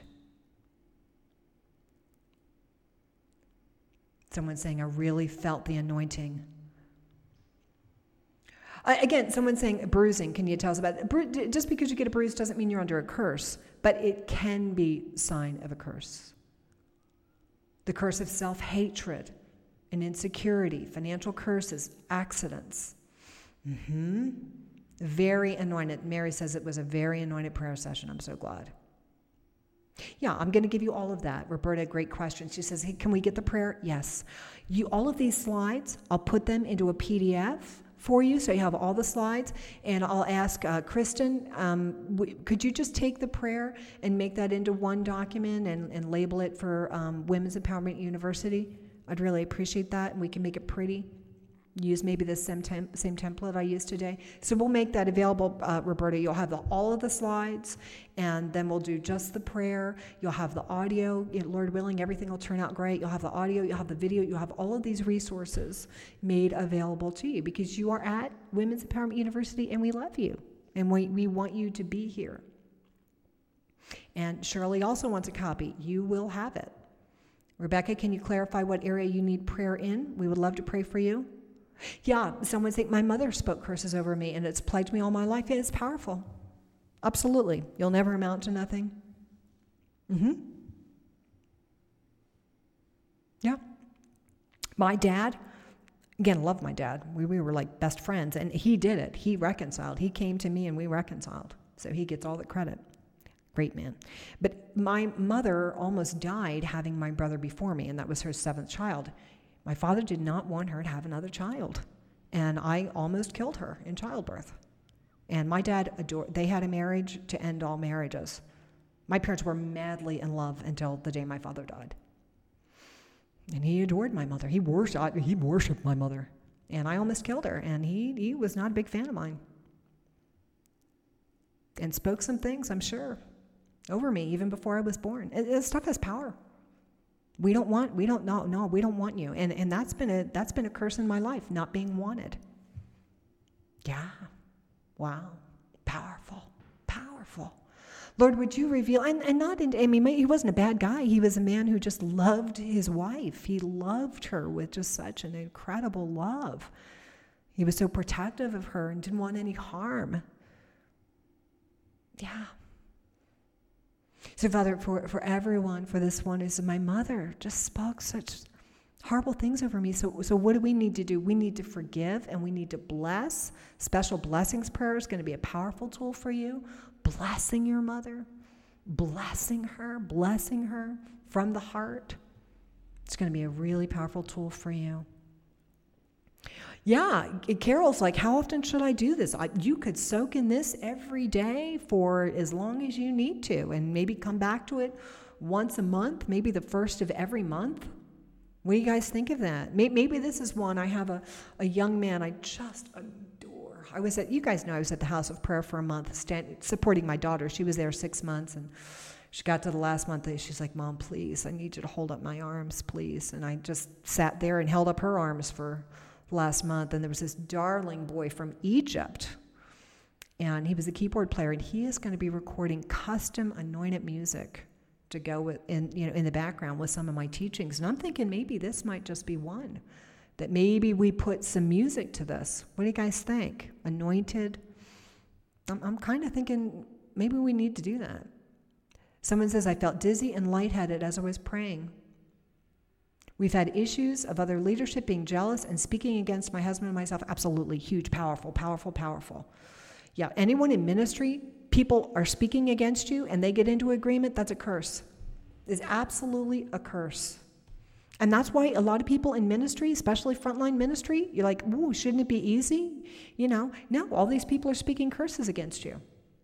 S1: Someone's saying, I really felt the anointing. Uh, again, someone's saying bruising. Can you tell us about it? Bru- just because you get a bruise doesn't mean you're under a curse, but it can be a sign of a curse. The curse of self-hatred and insecurity, financial curses, accidents. Mm-hmm. Very anointed. Mary says it was a very anointed prayer session. I'm so glad. Yeah, I'm going to give you all of that. Roberta, great question. She says, hey, can we get the prayer? Yes. You, all of these slides, I'll put them into a P D F for you, so you have all the slides, and I'll ask uh, Kristen, um, w- could you just take the prayer and make that into one document and, and label it for um, Women's Empowerment University? I'd really appreciate that, and we can make it pretty. Use maybe the same, tem- same template I used today. So we'll make that available, uh, Roberta. You'll have the, all of the slides, and then we'll do just the prayer. You'll have the audio. You know, Lord willing, everything will turn out great. You'll have the audio. You'll have the video. You'll have all of these resources made available to you because you are at Women's Empowerment University, and we love you, and we, we want you to be here. And Shirley also wants a copy. You will have it. Rebecca, can you clarify what area you need prayer in? We would love to pray for you. Yeah, someone think my mother spoke curses over me and it's plagued me all my life. It's powerful. Absolutely. You'll never amount to nothing. Mm-hmm. Yeah. My dad, again, I love my dad. We, we were like best friends, and he did it. He reconciled. He came to me and we reconciled. So he gets all the credit. Great man. But my mother almost died having my brother before me, and that was her seventh child. My father did not want her to have another child, and I almost killed her in childbirth. And my dad adored, they had a marriage to end all marriages. My parents were madly in love until the day my father died. And he adored my mother. He worshiped, he worshiped my mother. And I almost killed her, and he, he was not a big fan of mine. And spoke some things, I'm sure, over me even before I was born. It, this stuff has power. We don't want, we don't, no, no, we don't want you. And and that's been a that's been a curse in my life, not being wanted. Yeah. Wow. Powerful. Powerful. Lord, would you reveal, and, and not in, I mean, he wasn't a bad guy. He was a man who just loved his wife. He loved her with just such an incredible love. He was so protective of her and didn't want any harm. Yeah. So, Father, for, for everyone, for this one, is my mother just spoke such horrible things over me. So, so what do we need to do? We need to forgive, and we need to bless. Special blessings prayer is going to be a powerful tool for you. Blessing your mother, blessing her, blessing her from the heart. It's going to be a really powerful tool for you. Yeah, Carol's like, how often should I do this? I, you could soak in this every day for as long as you need to, and maybe come back to it once a month, maybe the first of every month. What do you guys think of that? Maybe, maybe this is one. I have a, a young man I just adore. I was at, you guys know I was at the House of Prayer for a month, stand, supporting my daughter. She was there six months, and she got to the last month, and she's like, Mom, please, I need you to hold up my arms, please. And I just sat there and held up her arms for last month, and there was this darling boy from Egypt, and he was a keyboard player, and he is going to be recording custom anointed music to go with in you know in the background with some of my teachings. And I'm thinking maybe this might just be one, that maybe we put some music to this. What do you guys think? Anointed. I'm, I'm kind of thinking maybe we need to do that. Someone says, I felt dizzy and lightheaded as I was praying. We've had issues of other leadership being jealous and speaking against my husband and myself. Absolutely huge, powerful, powerful, powerful. Yeah, anyone in ministry, people are speaking against you and they get into agreement, that's a curse. It's absolutely a curse. And that's why a lot of people in ministry, especially frontline ministry, you're like, ooh, shouldn't it be easy? You know, no, all these people are speaking curses against you.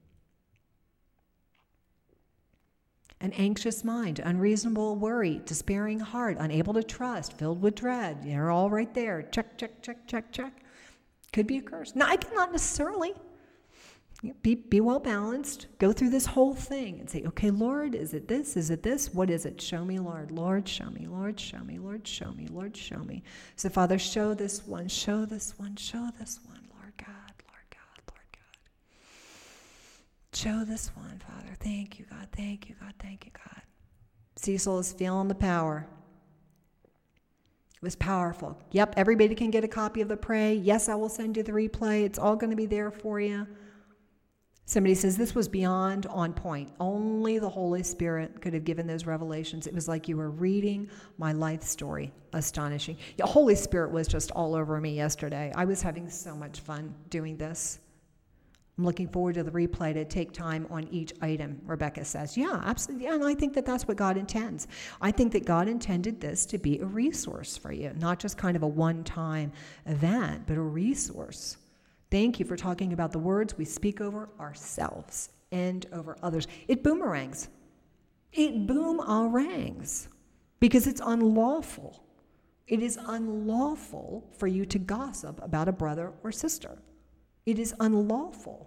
S1: An anxious mind, unreasonable worry, despairing heart, unable to trust, filled with dread. You're all right there. Check, check, check, check, check. Could be a curse. Now, I cannot necessarily. Be, be well balanced. Go through this whole thing and say, okay, Lord, is it this? Is it this? What is it? Show me, Lord. Lord, show me. Lord, show me. Lord, show me. Lord, show me. So, Father, show this one. Show this one. Show this one. Lord God, Lord God, Lord God. Show this one, Father. Thank you, God. Thank you, God. Thank you, God. Cecil is feeling the power. It was powerful. Yep, everybody can get a copy of the Pray. Yes, I will send you the replay. It's all going to be there for you. Somebody says this was beyond on point. Only the Holy Spirit could have given those revelations. It was like you were reading my life story. Astonishing. The Holy Spirit was just all over me yesterday. I was having so much fun doing this. I'm looking forward to the replay to take time on each item, Rebecca says. Yeah, absolutely. Yeah, and I think that that's what God intends. I think that God intended this to be a resource for you, not just kind of a one-time event, but a resource. Thank you for talking about the words we speak over ourselves and over others. It boomerangs. It boomerangs because it's unlawful. It is unlawful for you to gossip about a brother or sister. It is unlawful.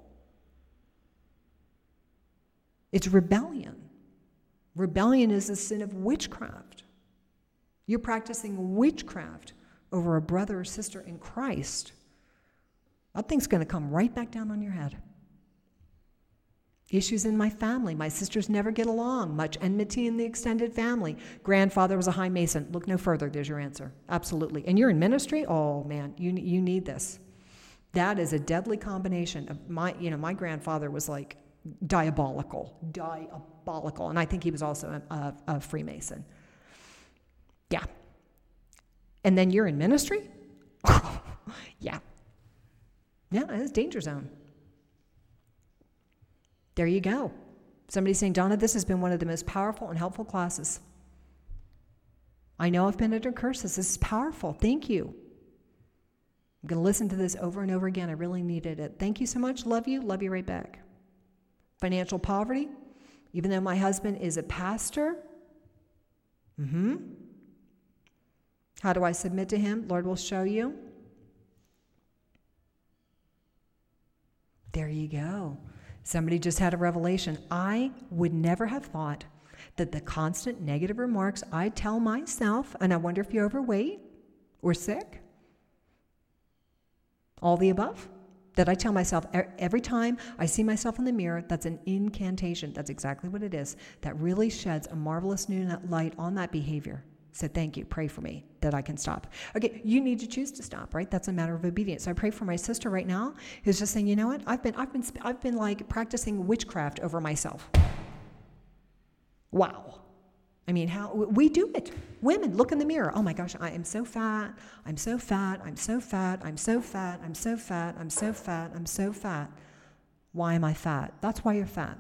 S1: It's rebellion. Rebellion is a sin of witchcraft. You're practicing witchcraft over a brother or sister in Christ. That thing's going to come right back down on your head. Issues in my family. My sisters never get along. Much enmity in the extended family. Grandfather was a high mason. Look no further. There's your answer. Absolutely. And you're in ministry? Oh, man, you you need this. That is a deadly combination of my, you know, my grandfather was like diabolical, diabolical. And I think he was also a, a, a Freemason. Yeah. And then you're in ministry? Yeah. Yeah, it's danger zone. There you go. Somebody's saying, Donna, this has been one of the most powerful and helpful classes. I know I've been under curses. This is powerful. Thank you. I'm going to listen to this over and over again. I really needed it. Thank you so much. Love you. Love you right back. Financial poverty. Even though my husband is a pastor. Mm-hmm. How do I submit to him? Lord will show you. There you go. Somebody just had a revelation. I would never have thought that the constant negative remarks I tell myself, and I wonder if you're overweight or sick, all the above, that I tell myself every time I see myself in the mirror, that's an incantation. That's exactly what it is. That really sheds a marvelous new light on that behavior. So thank you. Pray for me that I can stop. Okay, you need to choose to stop, right? That's a matter of obedience. So I pray for my sister right now who's just saying, you know what? I've been, I've been, I've been like practicing witchcraft over myself. Wow. I mean, how we do it. Women, look in the mirror. Oh my gosh, I am so fat. I'm so fat. I'm so fat. I'm so fat. I'm so fat. I'm so fat. I'm so fat. Why am I fat? That's why you're fat.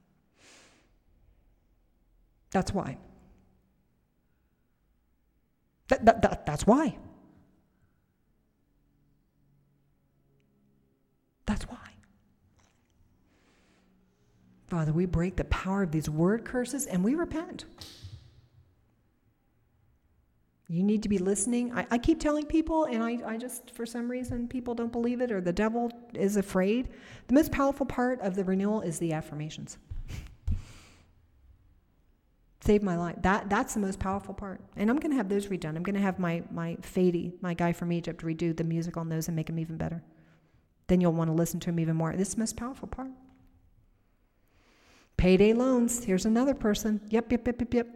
S1: That's why. That, that, that, that's why. That's why. Father, we break the power of these word curses and we repent. You need to be listening. I, I keep telling people, and I, I just, for some reason, people don't believe it or the devil is afraid. The most powerful part of the renewal is the affirmations. Saved my life. That that's the most powerful part. And I'm going to have those redone. I'm going to have my, my Fady, my guy from Egypt, redo the music on those and make them even better. Then you'll want to listen to him even more. This is the most powerful part. Payday loans. Here's another person. Yep, yep, yep, yep, yep.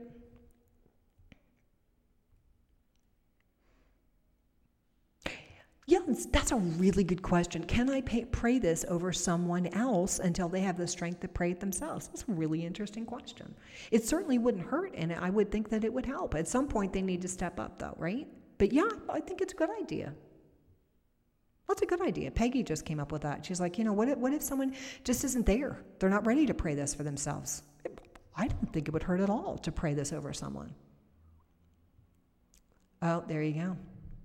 S1: Yeah, that's a really good question. Can I pay, pray this over someone else until they have the strength to pray it themselves? That's a really interesting question. It certainly wouldn't hurt, and I would think that it would help. At some point, they need to step up, though, right? But yeah, I think it's a good idea. That's a good idea. Peggy just came up with that. She's like, you know, what if, what if someone just isn't there? They're not ready to pray this for themselves. I don't think it would hurt at all to pray this over someone. Oh, there you go.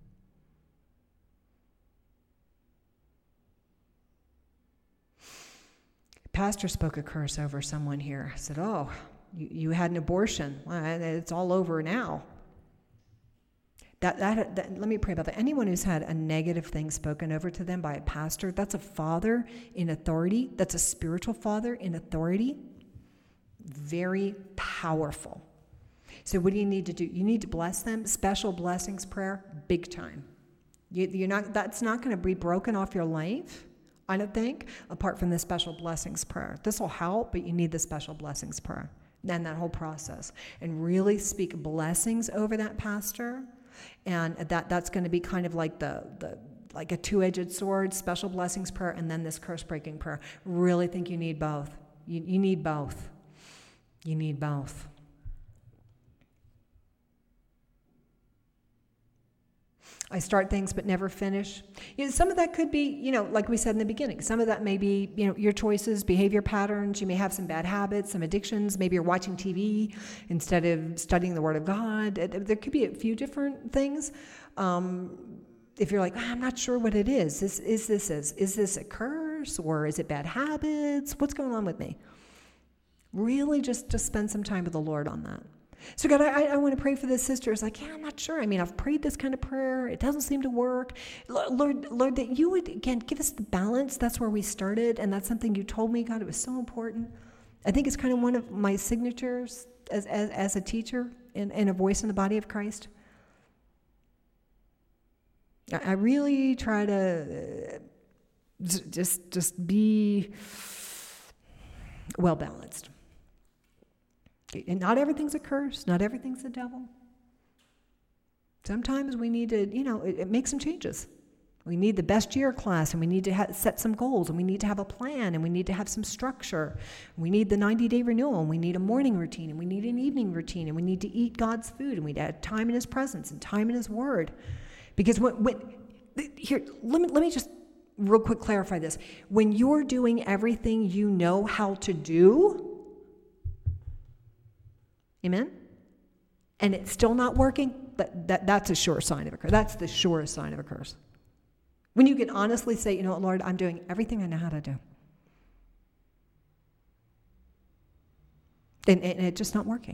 S1: Pastor spoke a curse over someone here. I said, oh, you, you had an abortion. Well, it's all over now. That, that, that, let me pray about that. Anyone who's had a negative thing spoken over to them by a pastor, that's a father in authority. That's a spiritual father in authority. Very powerful. So what do you need to do? You need to bless them. Special blessings prayer, big time. You, you're not. That's not going to be broken off your life, I don't think, apart from the special blessings prayer. This will help, but you need the special blessings prayer. Then that whole process. And really speak blessings over that pastor. And that that's going to be kind of like the, the like a two-edged sword, special blessings prayer, and then this curse-breaking prayer. Really think you need both. You, you need both. You need both. I start things but never finish. You know, some of that could be, you know, like we said in the beginning, some of that may be, you know, your choices, behavior patterns. You may have some bad habits, some addictions. Maybe you're watching T V instead of studying the Word of God. There could be a few different things. Um, if you're like, oh, I'm not sure what it is. Is, is this is, is this a curse or is it bad habits? What's going on with me? Really just, just spend some time with the Lord on that. So God, I, I want to pray for this sister. It's like, yeah, I'm not sure. I mean, I've prayed this kind of prayer. It doesn't seem to work. Lord, Lord, that you would, again, give us the balance. That's where we started, and that's something you told me, God. It was so important. I think it's kind of one of my signatures as as, as a teacher and, and a voice in the body of Christ. I, I really try to uh, just just be well-balanced. And not everything's a curse. Not everything's the devil. Sometimes we need to, you know, it, it make some changes. We need the best year class, and we need to ha- set some goals, and we need to have a plan, and we need to have some structure. We need the ninety-day renewal, and we need a morning routine, and we need an evening routine, and we need to eat God's food, and we need to have time in His presence and time in His Word. Because when, when here, let me, let me just real quick clarify this. When you're doing everything you know how to do, amen? And it's still not working, that, that, that's a sure sign of a curse. That's the surest sign of a curse. When you can honestly say, you know what, Lord, I'm doing everything I know how to do. And, and it's just not working.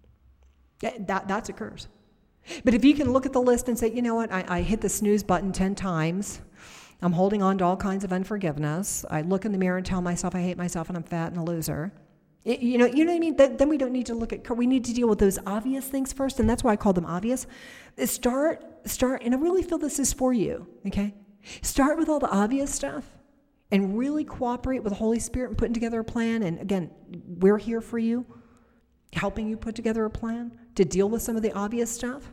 S1: That, that's a curse. But if you can look at the list and say, you know what, I, I hit the snooze button ten times. I'm holding on to all kinds of unforgiveness. I look in the mirror and tell myself I hate myself and I'm fat and a loser. It, you know, you know what I mean? Then, then we don't need to look at, we need to deal with those obvious things first, and that's why I call them obvious. Start, start, and I really feel this is for you, okay? Start with all the obvious stuff and really cooperate with the Holy Spirit in putting together a plan. And again, we're here for you, helping you put together a plan to deal with some of the obvious stuff.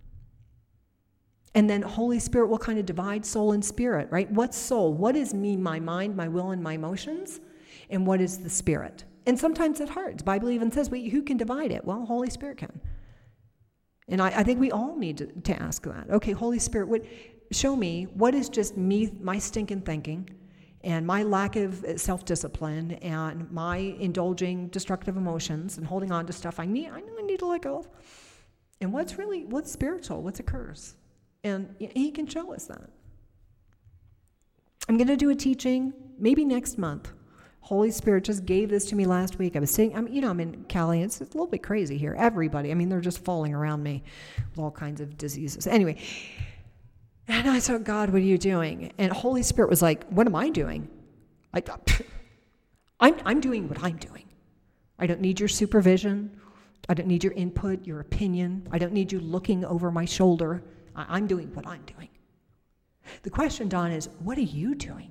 S1: And then Holy Spirit will kind of divide soul and spirit, right? What's soul? What is me, my mind, my will, and my emotions? And what is the spirit? And sometimes it's hard. The Bible even says, well, who can divide it? Well, Holy Spirit can. And I, I think we all need to, to ask that. Okay, Holy Spirit, what, show me what is just me, my stinking thinking, and my lack of self-discipline, and my indulging destructive emotions, and holding on to stuff I need, I know I need to let go of. And what's really, what's spiritual? What's a curse? And He can show us that. I'm going to do a teaching maybe next month. Holy Spirit just gave this to me last week. I was sitting, I'm, you know, I'm in Cali. It's, it's a little bit crazy here. Everybody, I mean, they're just falling around me with all kinds of diseases. Anyway, and I said, God, what are you doing? And Holy Spirit was like, what am I doing? I, I'm, I'm doing what I'm doing. I don't need your supervision. I don't need your input, your opinion. I don't need you looking over my shoulder. I, I'm doing what I'm doing. The question, Don, is, what are you doing?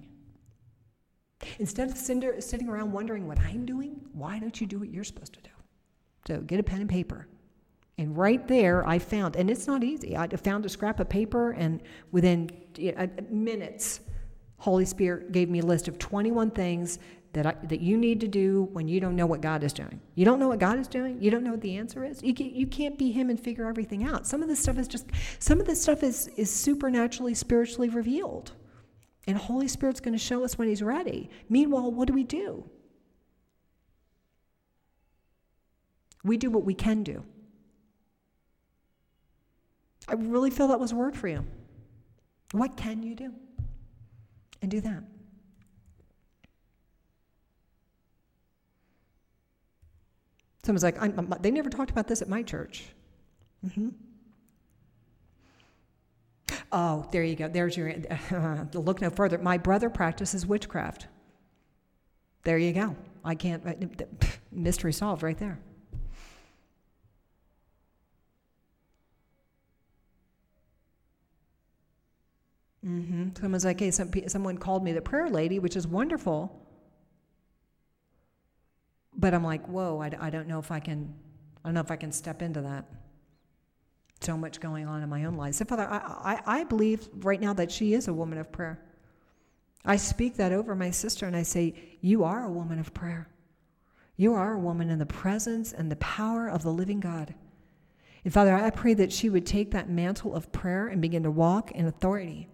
S1: Instead of sitting around wondering what I'm doing, why don't you do what you're supposed to do? So get a pen and paper. And right there, I found, and it's not easy, I found a scrap of paper, and within minutes, Holy Spirit gave me a list of twenty-one things that I, that you need to do when you don't know what God is doing. You don't know what God is doing? You don't know what the answer is? You can't, you can't be Him and figure everything out. Some of this stuff is just, some of this stuff is, is supernaturally, spiritually revealed. And Holy Spirit's going to show us when He's ready. Meanwhile, what do we do? We do what we can do. I really feel that was a word for you. What can you do? And do that. Someone's like, I'm, I'm, they never talked about this at my church. Mm-hmm. Oh, there you go. There's your, uh, look no further. My brother practices witchcraft. There you go. I can't, uh, mystery solved right there. Mm-hmm. Someone's like, hey, some, someone called me the prayer lady, which is wonderful. But I'm like, whoa, I, I don't know if I can, I don't know if I can step into that. So much going on in my own life. So, Father, I, I, I believe right now that she is a woman of prayer. I speak that over my sister and I say, you are a woman of prayer. You are a woman in the presence and the power of the living God. And Father, I pray that she would take that mantle of prayer and begin to walk in authority.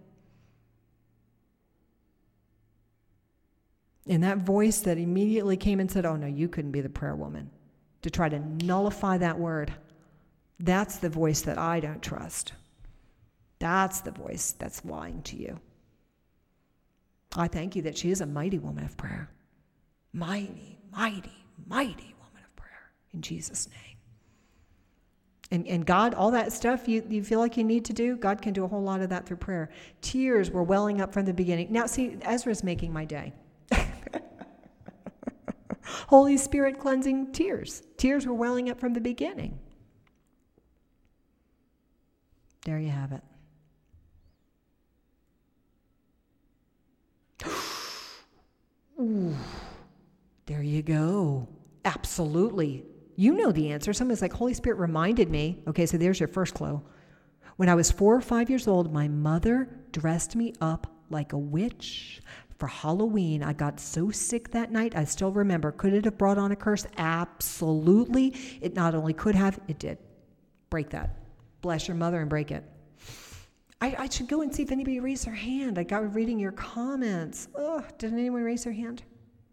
S1: And that voice that immediately came and said, oh no, you couldn't be the prayer woman, to try to nullify that word. That's the voice that I don't trust. That's the voice that's lying to you. I thank you that she is a mighty woman of prayer. Mighty, mighty, mighty woman of prayer. In Jesus' name. And, and God, all that stuff you, you feel like you need to do, God can do a whole lot of that through prayer. Tears were welling up from the beginning. Now, see, Ezra's making my day. Holy Spirit cleansing tears. Tears were welling up from the beginning. There you have it. Ooh, there you go. Absolutely. You know the answer. Someone's like, Holy Spirit reminded me. Okay, so there's your first clue. When I was four or five years old, my mother dressed me up like a witch for Halloween. I got so sick that night. I still remember. Could it have brought on a curse? Absolutely. It not only could have, it did. Break that. Bless your mother and break it. I, I should go and see if anybody raised their hand. I got reading your comments. Ugh, did anyone raise their hand?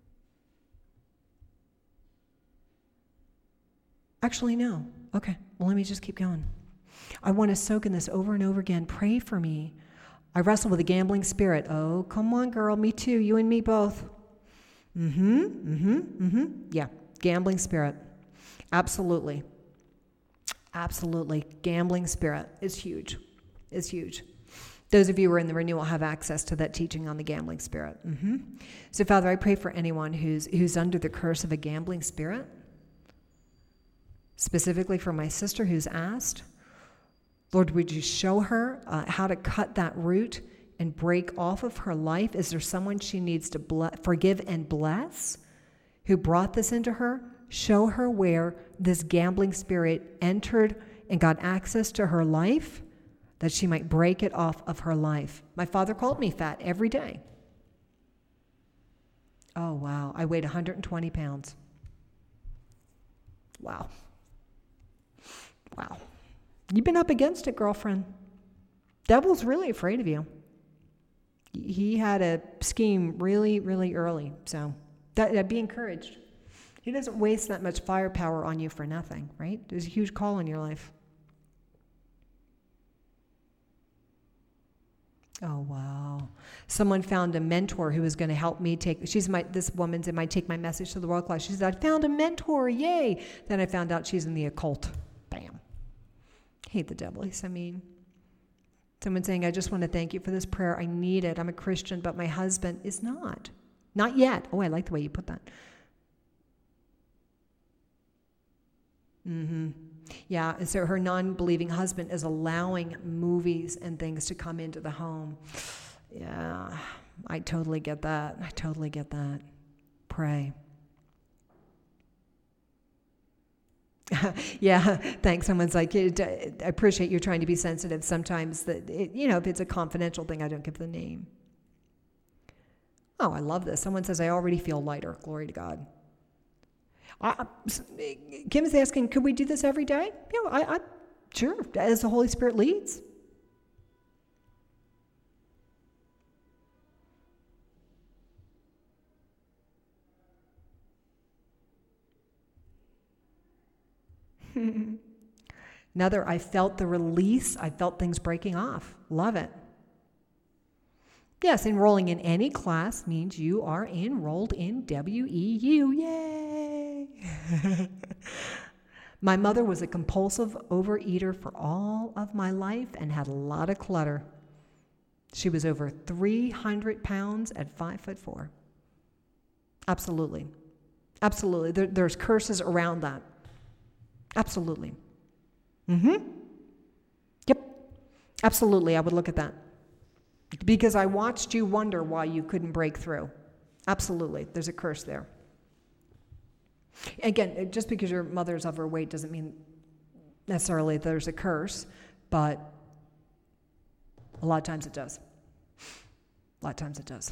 S1: Actually, no. Okay, well, let me just keep going. I want to soak in this over and over again. Pray for me. I wrestle with a gambling spirit. Oh, come on, girl. Me too. You and me both. Mm-hmm, mm-hmm, mm-hmm. Yeah, gambling spirit. Absolutely. Absolutely. Gambling spirit is huge. It's huge. Those of you who are in the renewal have access to that teaching on the gambling spirit. Mm-hmm. So, Father, I pray for anyone who's who's under the curse of a gambling spirit, specifically for my sister who's asked. Lord, would you show her uh, how to cut that root and break off of her life? Is there someone she needs to ble- forgive and bless who brought this into her? Show her where this gambling spirit entered and got access to her life, that she might break it off of her life. My father called me fat every day. Oh, wow. I weighed one hundred twenty pounds. Wow. Wow. You've been up against it, girlfriend. Devil's really afraid of you. He had a scheme really, really early. So that, that be encouraged. He doesn't waste that much firepower on you for nothing, right? There's a huge call in your life. Oh, wow. Someone found a mentor who was going to help me take, she's my, this woman's in my Take My Message to the World class. She said, I found a mentor, yay. Then I found out she's in the occult. Bam. Hate the devil, he's so mean. Someone saying, I just want to thank you for this prayer. I need it. I'm a Christian, but my husband is not. Not yet. Oh, I like the way you put that. Mm-hmm. Yeah, and so her non-believing husband is allowing movies and things to come into the home. Yeah, I totally get that. I totally get that. Pray. Yeah, thanks. Someone's like, I appreciate you trying to be sensitive. Sometimes, that it, you know, if it's a confidential thing, I don't give the name. Oh, I love this. Someone says, I already feel lighter. Glory to God. I, Kim is asking, could we do this every day? Yeah, I, I, sure, as the Holy Spirit leads. Another, I felt the release. I felt things breaking off. Love it. Yes, enrolling in any class means you are enrolled in W E U. Yay! My mother was a compulsive overeater for all of my life and had a lot of clutter. She was over three hundred pounds at five foot four. Absolutely. Absolutely. There, there's curses around that. Absolutely. Mm-hmm. Yep. Absolutely, I would look at that. Because I watched you wonder why you couldn't break through. Absolutely. There's a curse there. Again, just because your mother's overweight doesn't mean necessarily there's a curse, but a lot of times it does. A lot of times it does.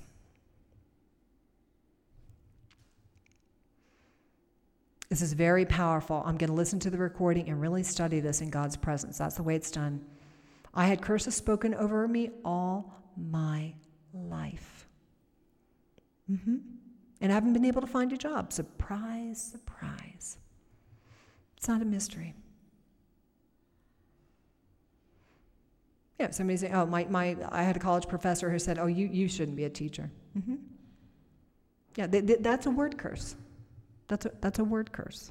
S1: This is very powerful. I'm going to listen to the recording and really study this in God's presence. That's the way it's done. I had curses spoken over me all my life. Mm-hmm. And I haven't been able to find a job. Surprise, surprise. It's not a mystery. Yeah, somebody say, oh, my, my, I had a college professor who said, oh, you, you shouldn't be a teacher. Mm-hmm. Yeah, th- th- that's a word curse. That's a, that's a word curse.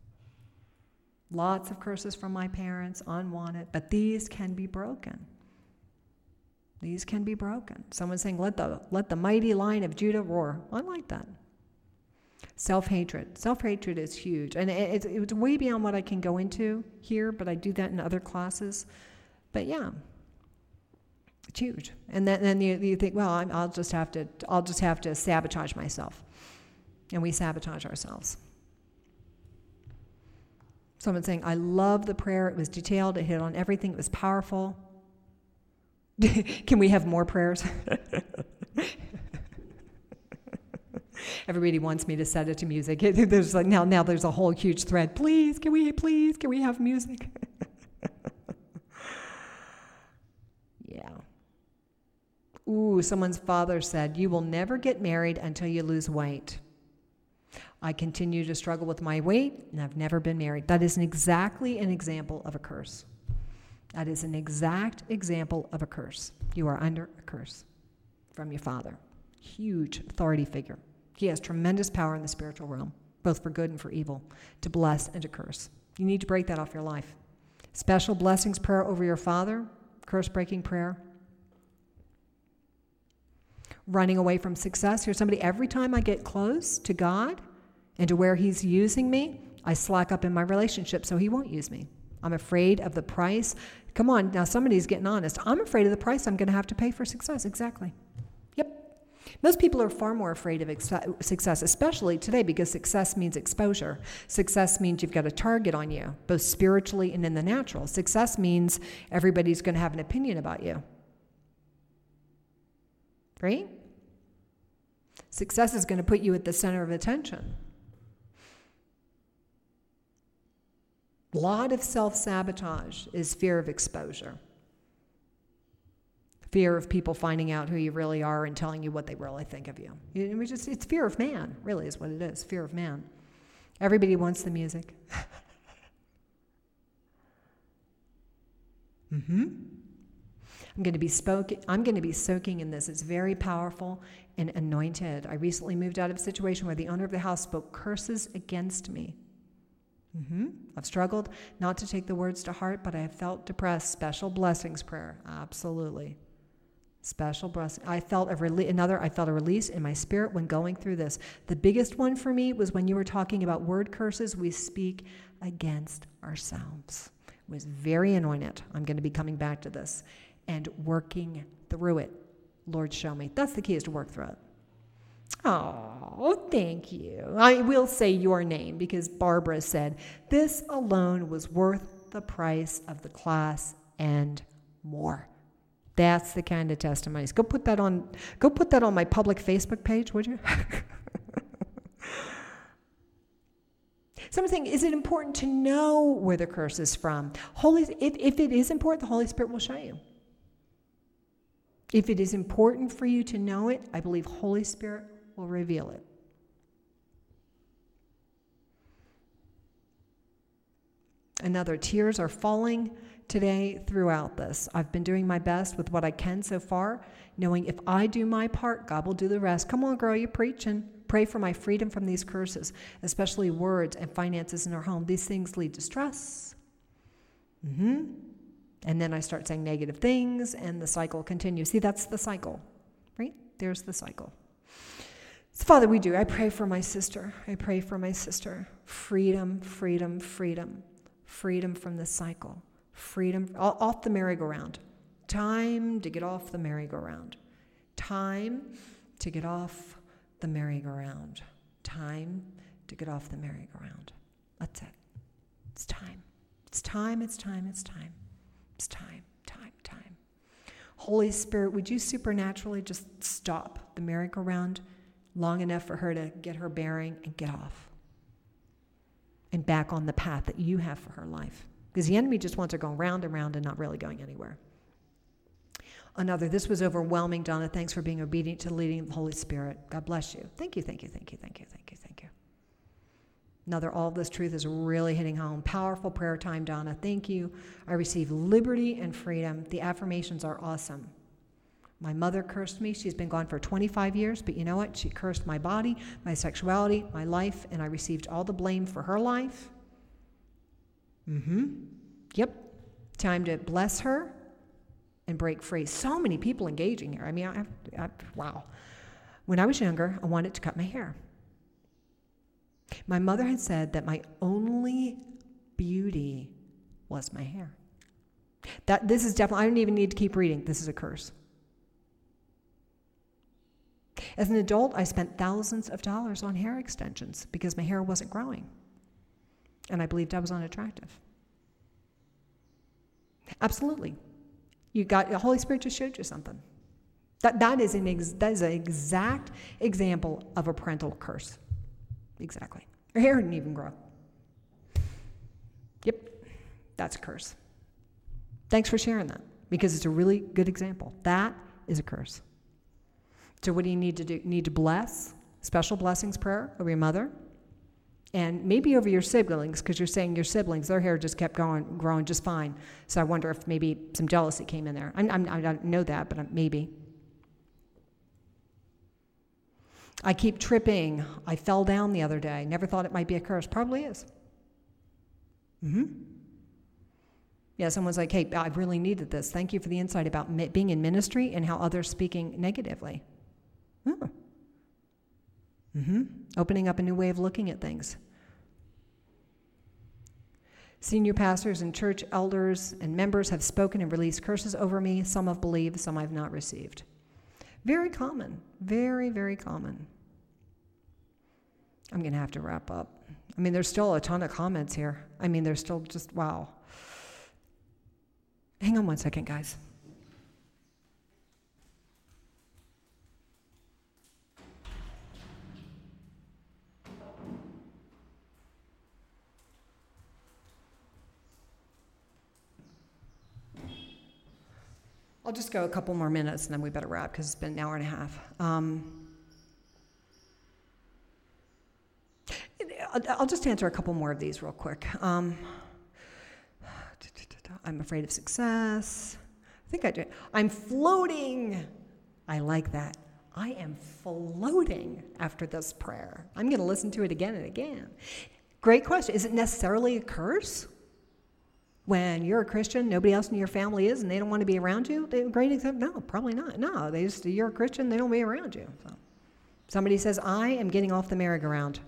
S1: Lots of curses from my parents, unwanted, but these can be broken. These can be broken. Someone's saying, let the, let the mighty lion of Judah roar. I like that. Self-hatred. Self-hatred is huge. And it, it's, it's way beyond what I can go into here, but I do that in other classes. But yeah, it's huge. And then, then you, you think, well, I'm, I'll just have to, I'll just have to sabotage myself. And we sabotage ourselves. Someone saying, I love the prayer. It was detailed. It hit on everything. It was powerful. Can we have more prayers? Everybody wants me to set it to music. There's like now, now there's a whole huge thread. Please, can we, please, can we have music? Yeah. Ooh, someone's father said, you will never get married until you lose weight. I continue to struggle with my weight, and I've never been married. That is an exactly an example of a curse. That is an exact example of a curse. You are under a curse from your father. Huge authority figure. He has tremendous power in the spiritual realm, both for good and for evil, to bless and to curse. You need to break that off your life. Special blessings prayer over your father, curse-breaking prayer. Running away from success. Here's somebody, every time I get close to God and to where he's using me, I slack up in my relationship so he won't use me. I'm afraid of the price. Come on, now somebody's getting honest. I'm afraid of the price I'm going to have to pay for success. Exactly. Yep. Most people are far more afraid of ex- success, especially today, because success means exposure. Success means you've got a target on you, both spiritually and in the natural. Success means everybody's going to have an opinion about you. Right? Success is going to put you at the center of attention. A lot of self-sabotage is fear of exposure. Fear of people finding out who you really are and telling you what they really think of you. It just, it's fear of man, really is what it is, fear of man. Everybody wants the music. mm-hmm. I'm going to be spoken, I'm going to be soaking in this. It's very powerful and anointed. I recently moved out of a situation where the owner of the house spoke curses against me. Mm-hmm. I've struggled not to take the words to heart, but I have felt depressed. Special blessings prayer. Absolutely. Special blessing. I felt a rele- another, I felt a release in my spirit when going through this. The biggest one for me was when you were talking about word curses we speak against ourselves. It was very anointed. I'm going to be coming back to this and working through it. Lord, show me. That's the key, is to work through it. Oh, thank you. I will say your name because Barbara said, this alone was worth the price of the class and more. That's the kind of testimonies. Go put that on, go put that on my public Facebook page, would you? Someone's saying, is it important to know where the curse is from? Holy, if, if it is important, the Holy Spirit will show you. If it is important for you to know it, I believe Holy Spirit will reveal it. Another, tears are falling today throughout this. I've been doing my best with what I can so far, knowing if I do my part, God will do the rest. Come on, girl, you're preaching. Pray for my freedom from these curses, especially words and finances in our home. These things lead to stress. Mm-hmm. And then I start saying negative things, and the cycle continues. See, that's the cycle, right? There's the cycle. So, Father, we do. I pray for my sister. I pray for my sister. Freedom, freedom, freedom. Freedom from the cycle. Freedom off the merry-go-round. Time to get off the merry-go-round. Time to get off the merry-go-round. Time to get off the merry-go-round. That's it. It's time. It's time, it's time, it's time. It's time, time, time. Holy Spirit, would you supernaturally just stop the merry-go-round long enough for her to get her bearing and get off and back on the path that you have for her life? Because the enemy just wants her going round and round and not really going anywhere. Another, this was overwhelming, Donna. Thanks for being obedient to the leading of the Holy Spirit. God bless you. Thank you, thank you, thank you, thank you, thank you, thank you. Another, all of this truth is really hitting home. Powerful prayer time, Donna. Thank you. I receive liberty and freedom. The affirmations are awesome. My mother cursed me. She's been gone for twenty-five years, but you know what? She cursed my body, my sexuality, my life, and I received all the blame for her life. Mm-hmm. Yep. Time to bless her and break free. So many people engaging here. I mean, I, I, wow. When I was younger, I wanted to cut my hair. My mother had said that my only beauty was my hair. That this is definitely, I don't even need to keep reading. This is a curse. As an adult, I spent thousands of dollars on hair extensions because my hair wasn't growing. And I believed I was unattractive. Absolutely. You got, the Holy Spirit just showed you something. That, that, is an ex, that is an exact example of a parental curse. Exactly. Her hair didn't even grow. Yep. That's a curse. Thanks for sharing that, because it's a really good example. That is a curse. So what do you need to do? You need to bless, special blessings prayer over your mother, and maybe over your siblings, because you're saying your siblings, their hair just kept going, growing just fine. So I wonder if maybe some jealousy came in there. I'm, I'm, I don't know that, but maybe. I keep tripping. I fell down the other day. Never thought it might be a curse. Probably is. Mm-hmm. Yeah, someone's like, hey, I really needed this. Thank you for the insight about mi- being in ministry and how others speaking negatively. Oh. Mm-hmm. Opening up a new way of looking at things. Senior pastors and church elders and members have spoken and released curses over me. Some have believed, some I've not received. Very common. Very, very common. I'm going to have to wrap up. I mean, there's still a ton of comments here. I mean, there's still just, wow. Hang on one second, guys. I'll just go a couple more minutes and then we better wrap because it's been an hour and a half. Um, I'll just answer a couple more of these real quick. Um, I'm afraid of success. I think I do. I'm floating. I like that. I am floating after this prayer. I'm going to listen to it again and again. Great question. Is it necessarily a curse? When you're a Christian, nobody else in your family is, and they don't want to be around you? They, great example. No, probably not. No, they just, you're a Christian, they don't be around you. So, somebody says, I am getting off the merry-go-round.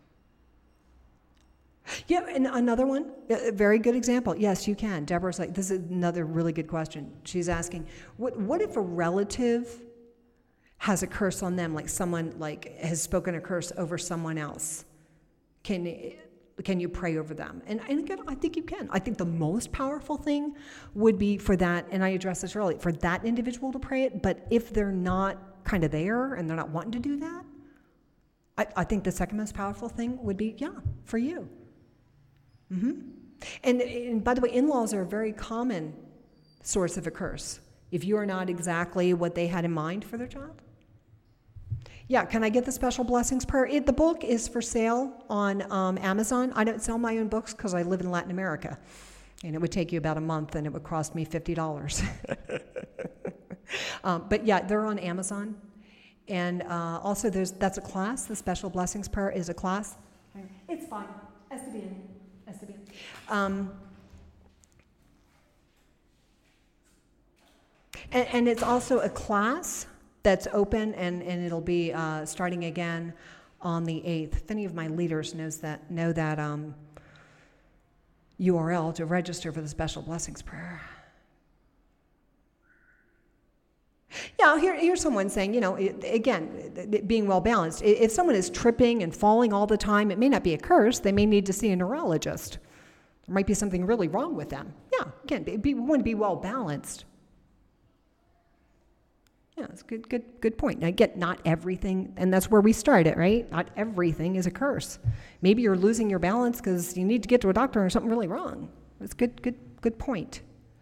S1: Yeah, and another one, a very good example. Yes, you can. Deborah's like, this is another really good question. She's asking, what what if a relative has a curse on them, like someone like has spoken a curse over someone else? Can can you pray over them? And, and again, I think you can. I think the most powerful thing would be for that, and I addressed this earlier, for that individual to pray it, but if they're not kind of there and they're not wanting to do that, I, I think the second most powerful thing would be, yeah, for you. Mm-hmm. And, and by the way, in-laws are a very common source of a curse if you are not exactly what they had in mind for their child. Yeah, can I get the special blessings prayer? It, the book is for sale on um, Amazon. I don't sell my own books because I live in Latin America. And it would take you about a month and it would cost me fifty dollars. um, but yeah, they're on Amazon. And uh, also there's that's a class. The special blessings prayer is a class. It's fine. Está bien. Está bien. Um, And, and it's also a class that's open, and, and it'll be uh, starting again on the eighth. If any of my leaders knows that know that um, U R L to register for the Special Blessings Prayer. Yeah, here, here's someone saying, you know, it, again, it, being well balanced. If someone is tripping and falling all the time, it may not be a curse. They may need to see a neurologist. There might be something really wrong with them. Yeah, again, be, be, we want to be well balanced. Yeah, it's a good, good, good point. Now, again, not everything, and that's where we started, right? Not everything is a curse. Maybe you're losing your balance because you need to get to a doctor or something really wrong. It's a good, good, good point.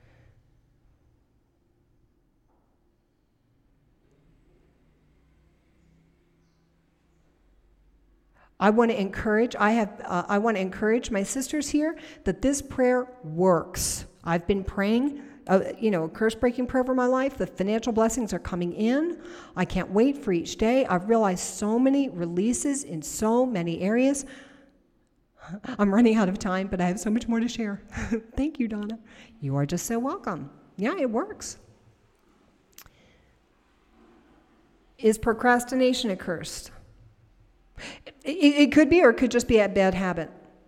S1: I want to encourage, I have, uh, I want to encourage my sisters here that this prayer works. I've been praying, uh, you know, a curse-breaking prayer for my life. The financial blessings are coming in. I can't wait for each day. I've realized so many releases in so many areas. I'm running out of time, but I have so much more to share. Thank you, Donna. You are just so welcome. Yeah, it works. Is procrastination a curse? It, it could be, or it could just be a bad habit.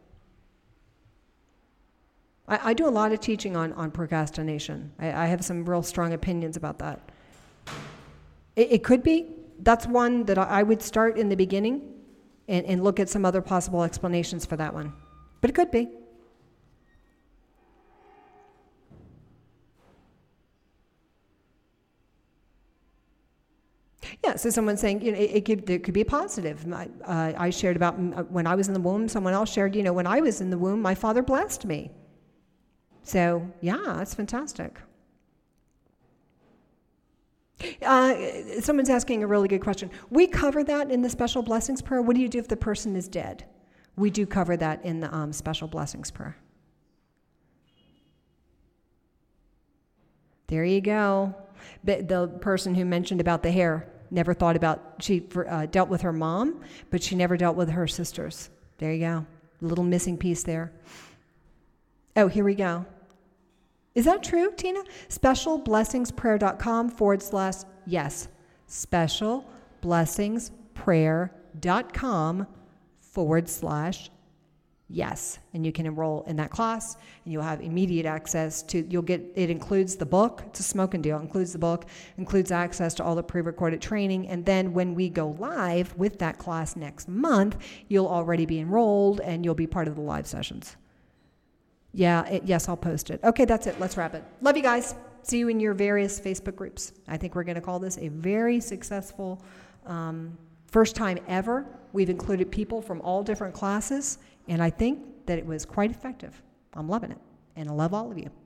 S1: I, I do a lot of teaching on, on procrastination. I, I have some real strong opinions about that. It, it could be. That's one that I would start in the beginning and, and look at some other possible explanations for that one. But it could be. Yeah, so someone's saying, you know, it, it could it could be positive. I, uh, I shared about when I was in the womb. Someone else shared, you know, when I was in the womb, my father blessed me. So, yeah, that's fantastic. Uh, someone's asking a really good question. We cover that in the special blessings prayer. What do you do if the person is dead? We do cover that in the um, special blessings prayer. There you go. The, the person who mentioned about the hair never thought about, she uh, dealt with her mom, but she never dealt with her sisters. There you go. A little missing piece there. Oh, here we go. Is that true, Tina? specialblessingsprayer.com forward slash yes. specialblessingsprayer.com forward slash yes. And you can enroll in that class, and you'll have immediate access to, you'll get, it includes the book. It's a smoking deal. It includes the book, includes access to all the pre-recorded training. And then when we go live with that class next month, you'll already be enrolled, and you'll be part of the live sessions. Yeah, it, yes, I'll post it. Okay, that's it. Let's wrap it. Love you guys. See you in your various Facebook groups. I think we're going to call this a very successful um, first time ever. We've included people from all different classes, and I think that it was quite effective. I'm loving it, and I love all of you.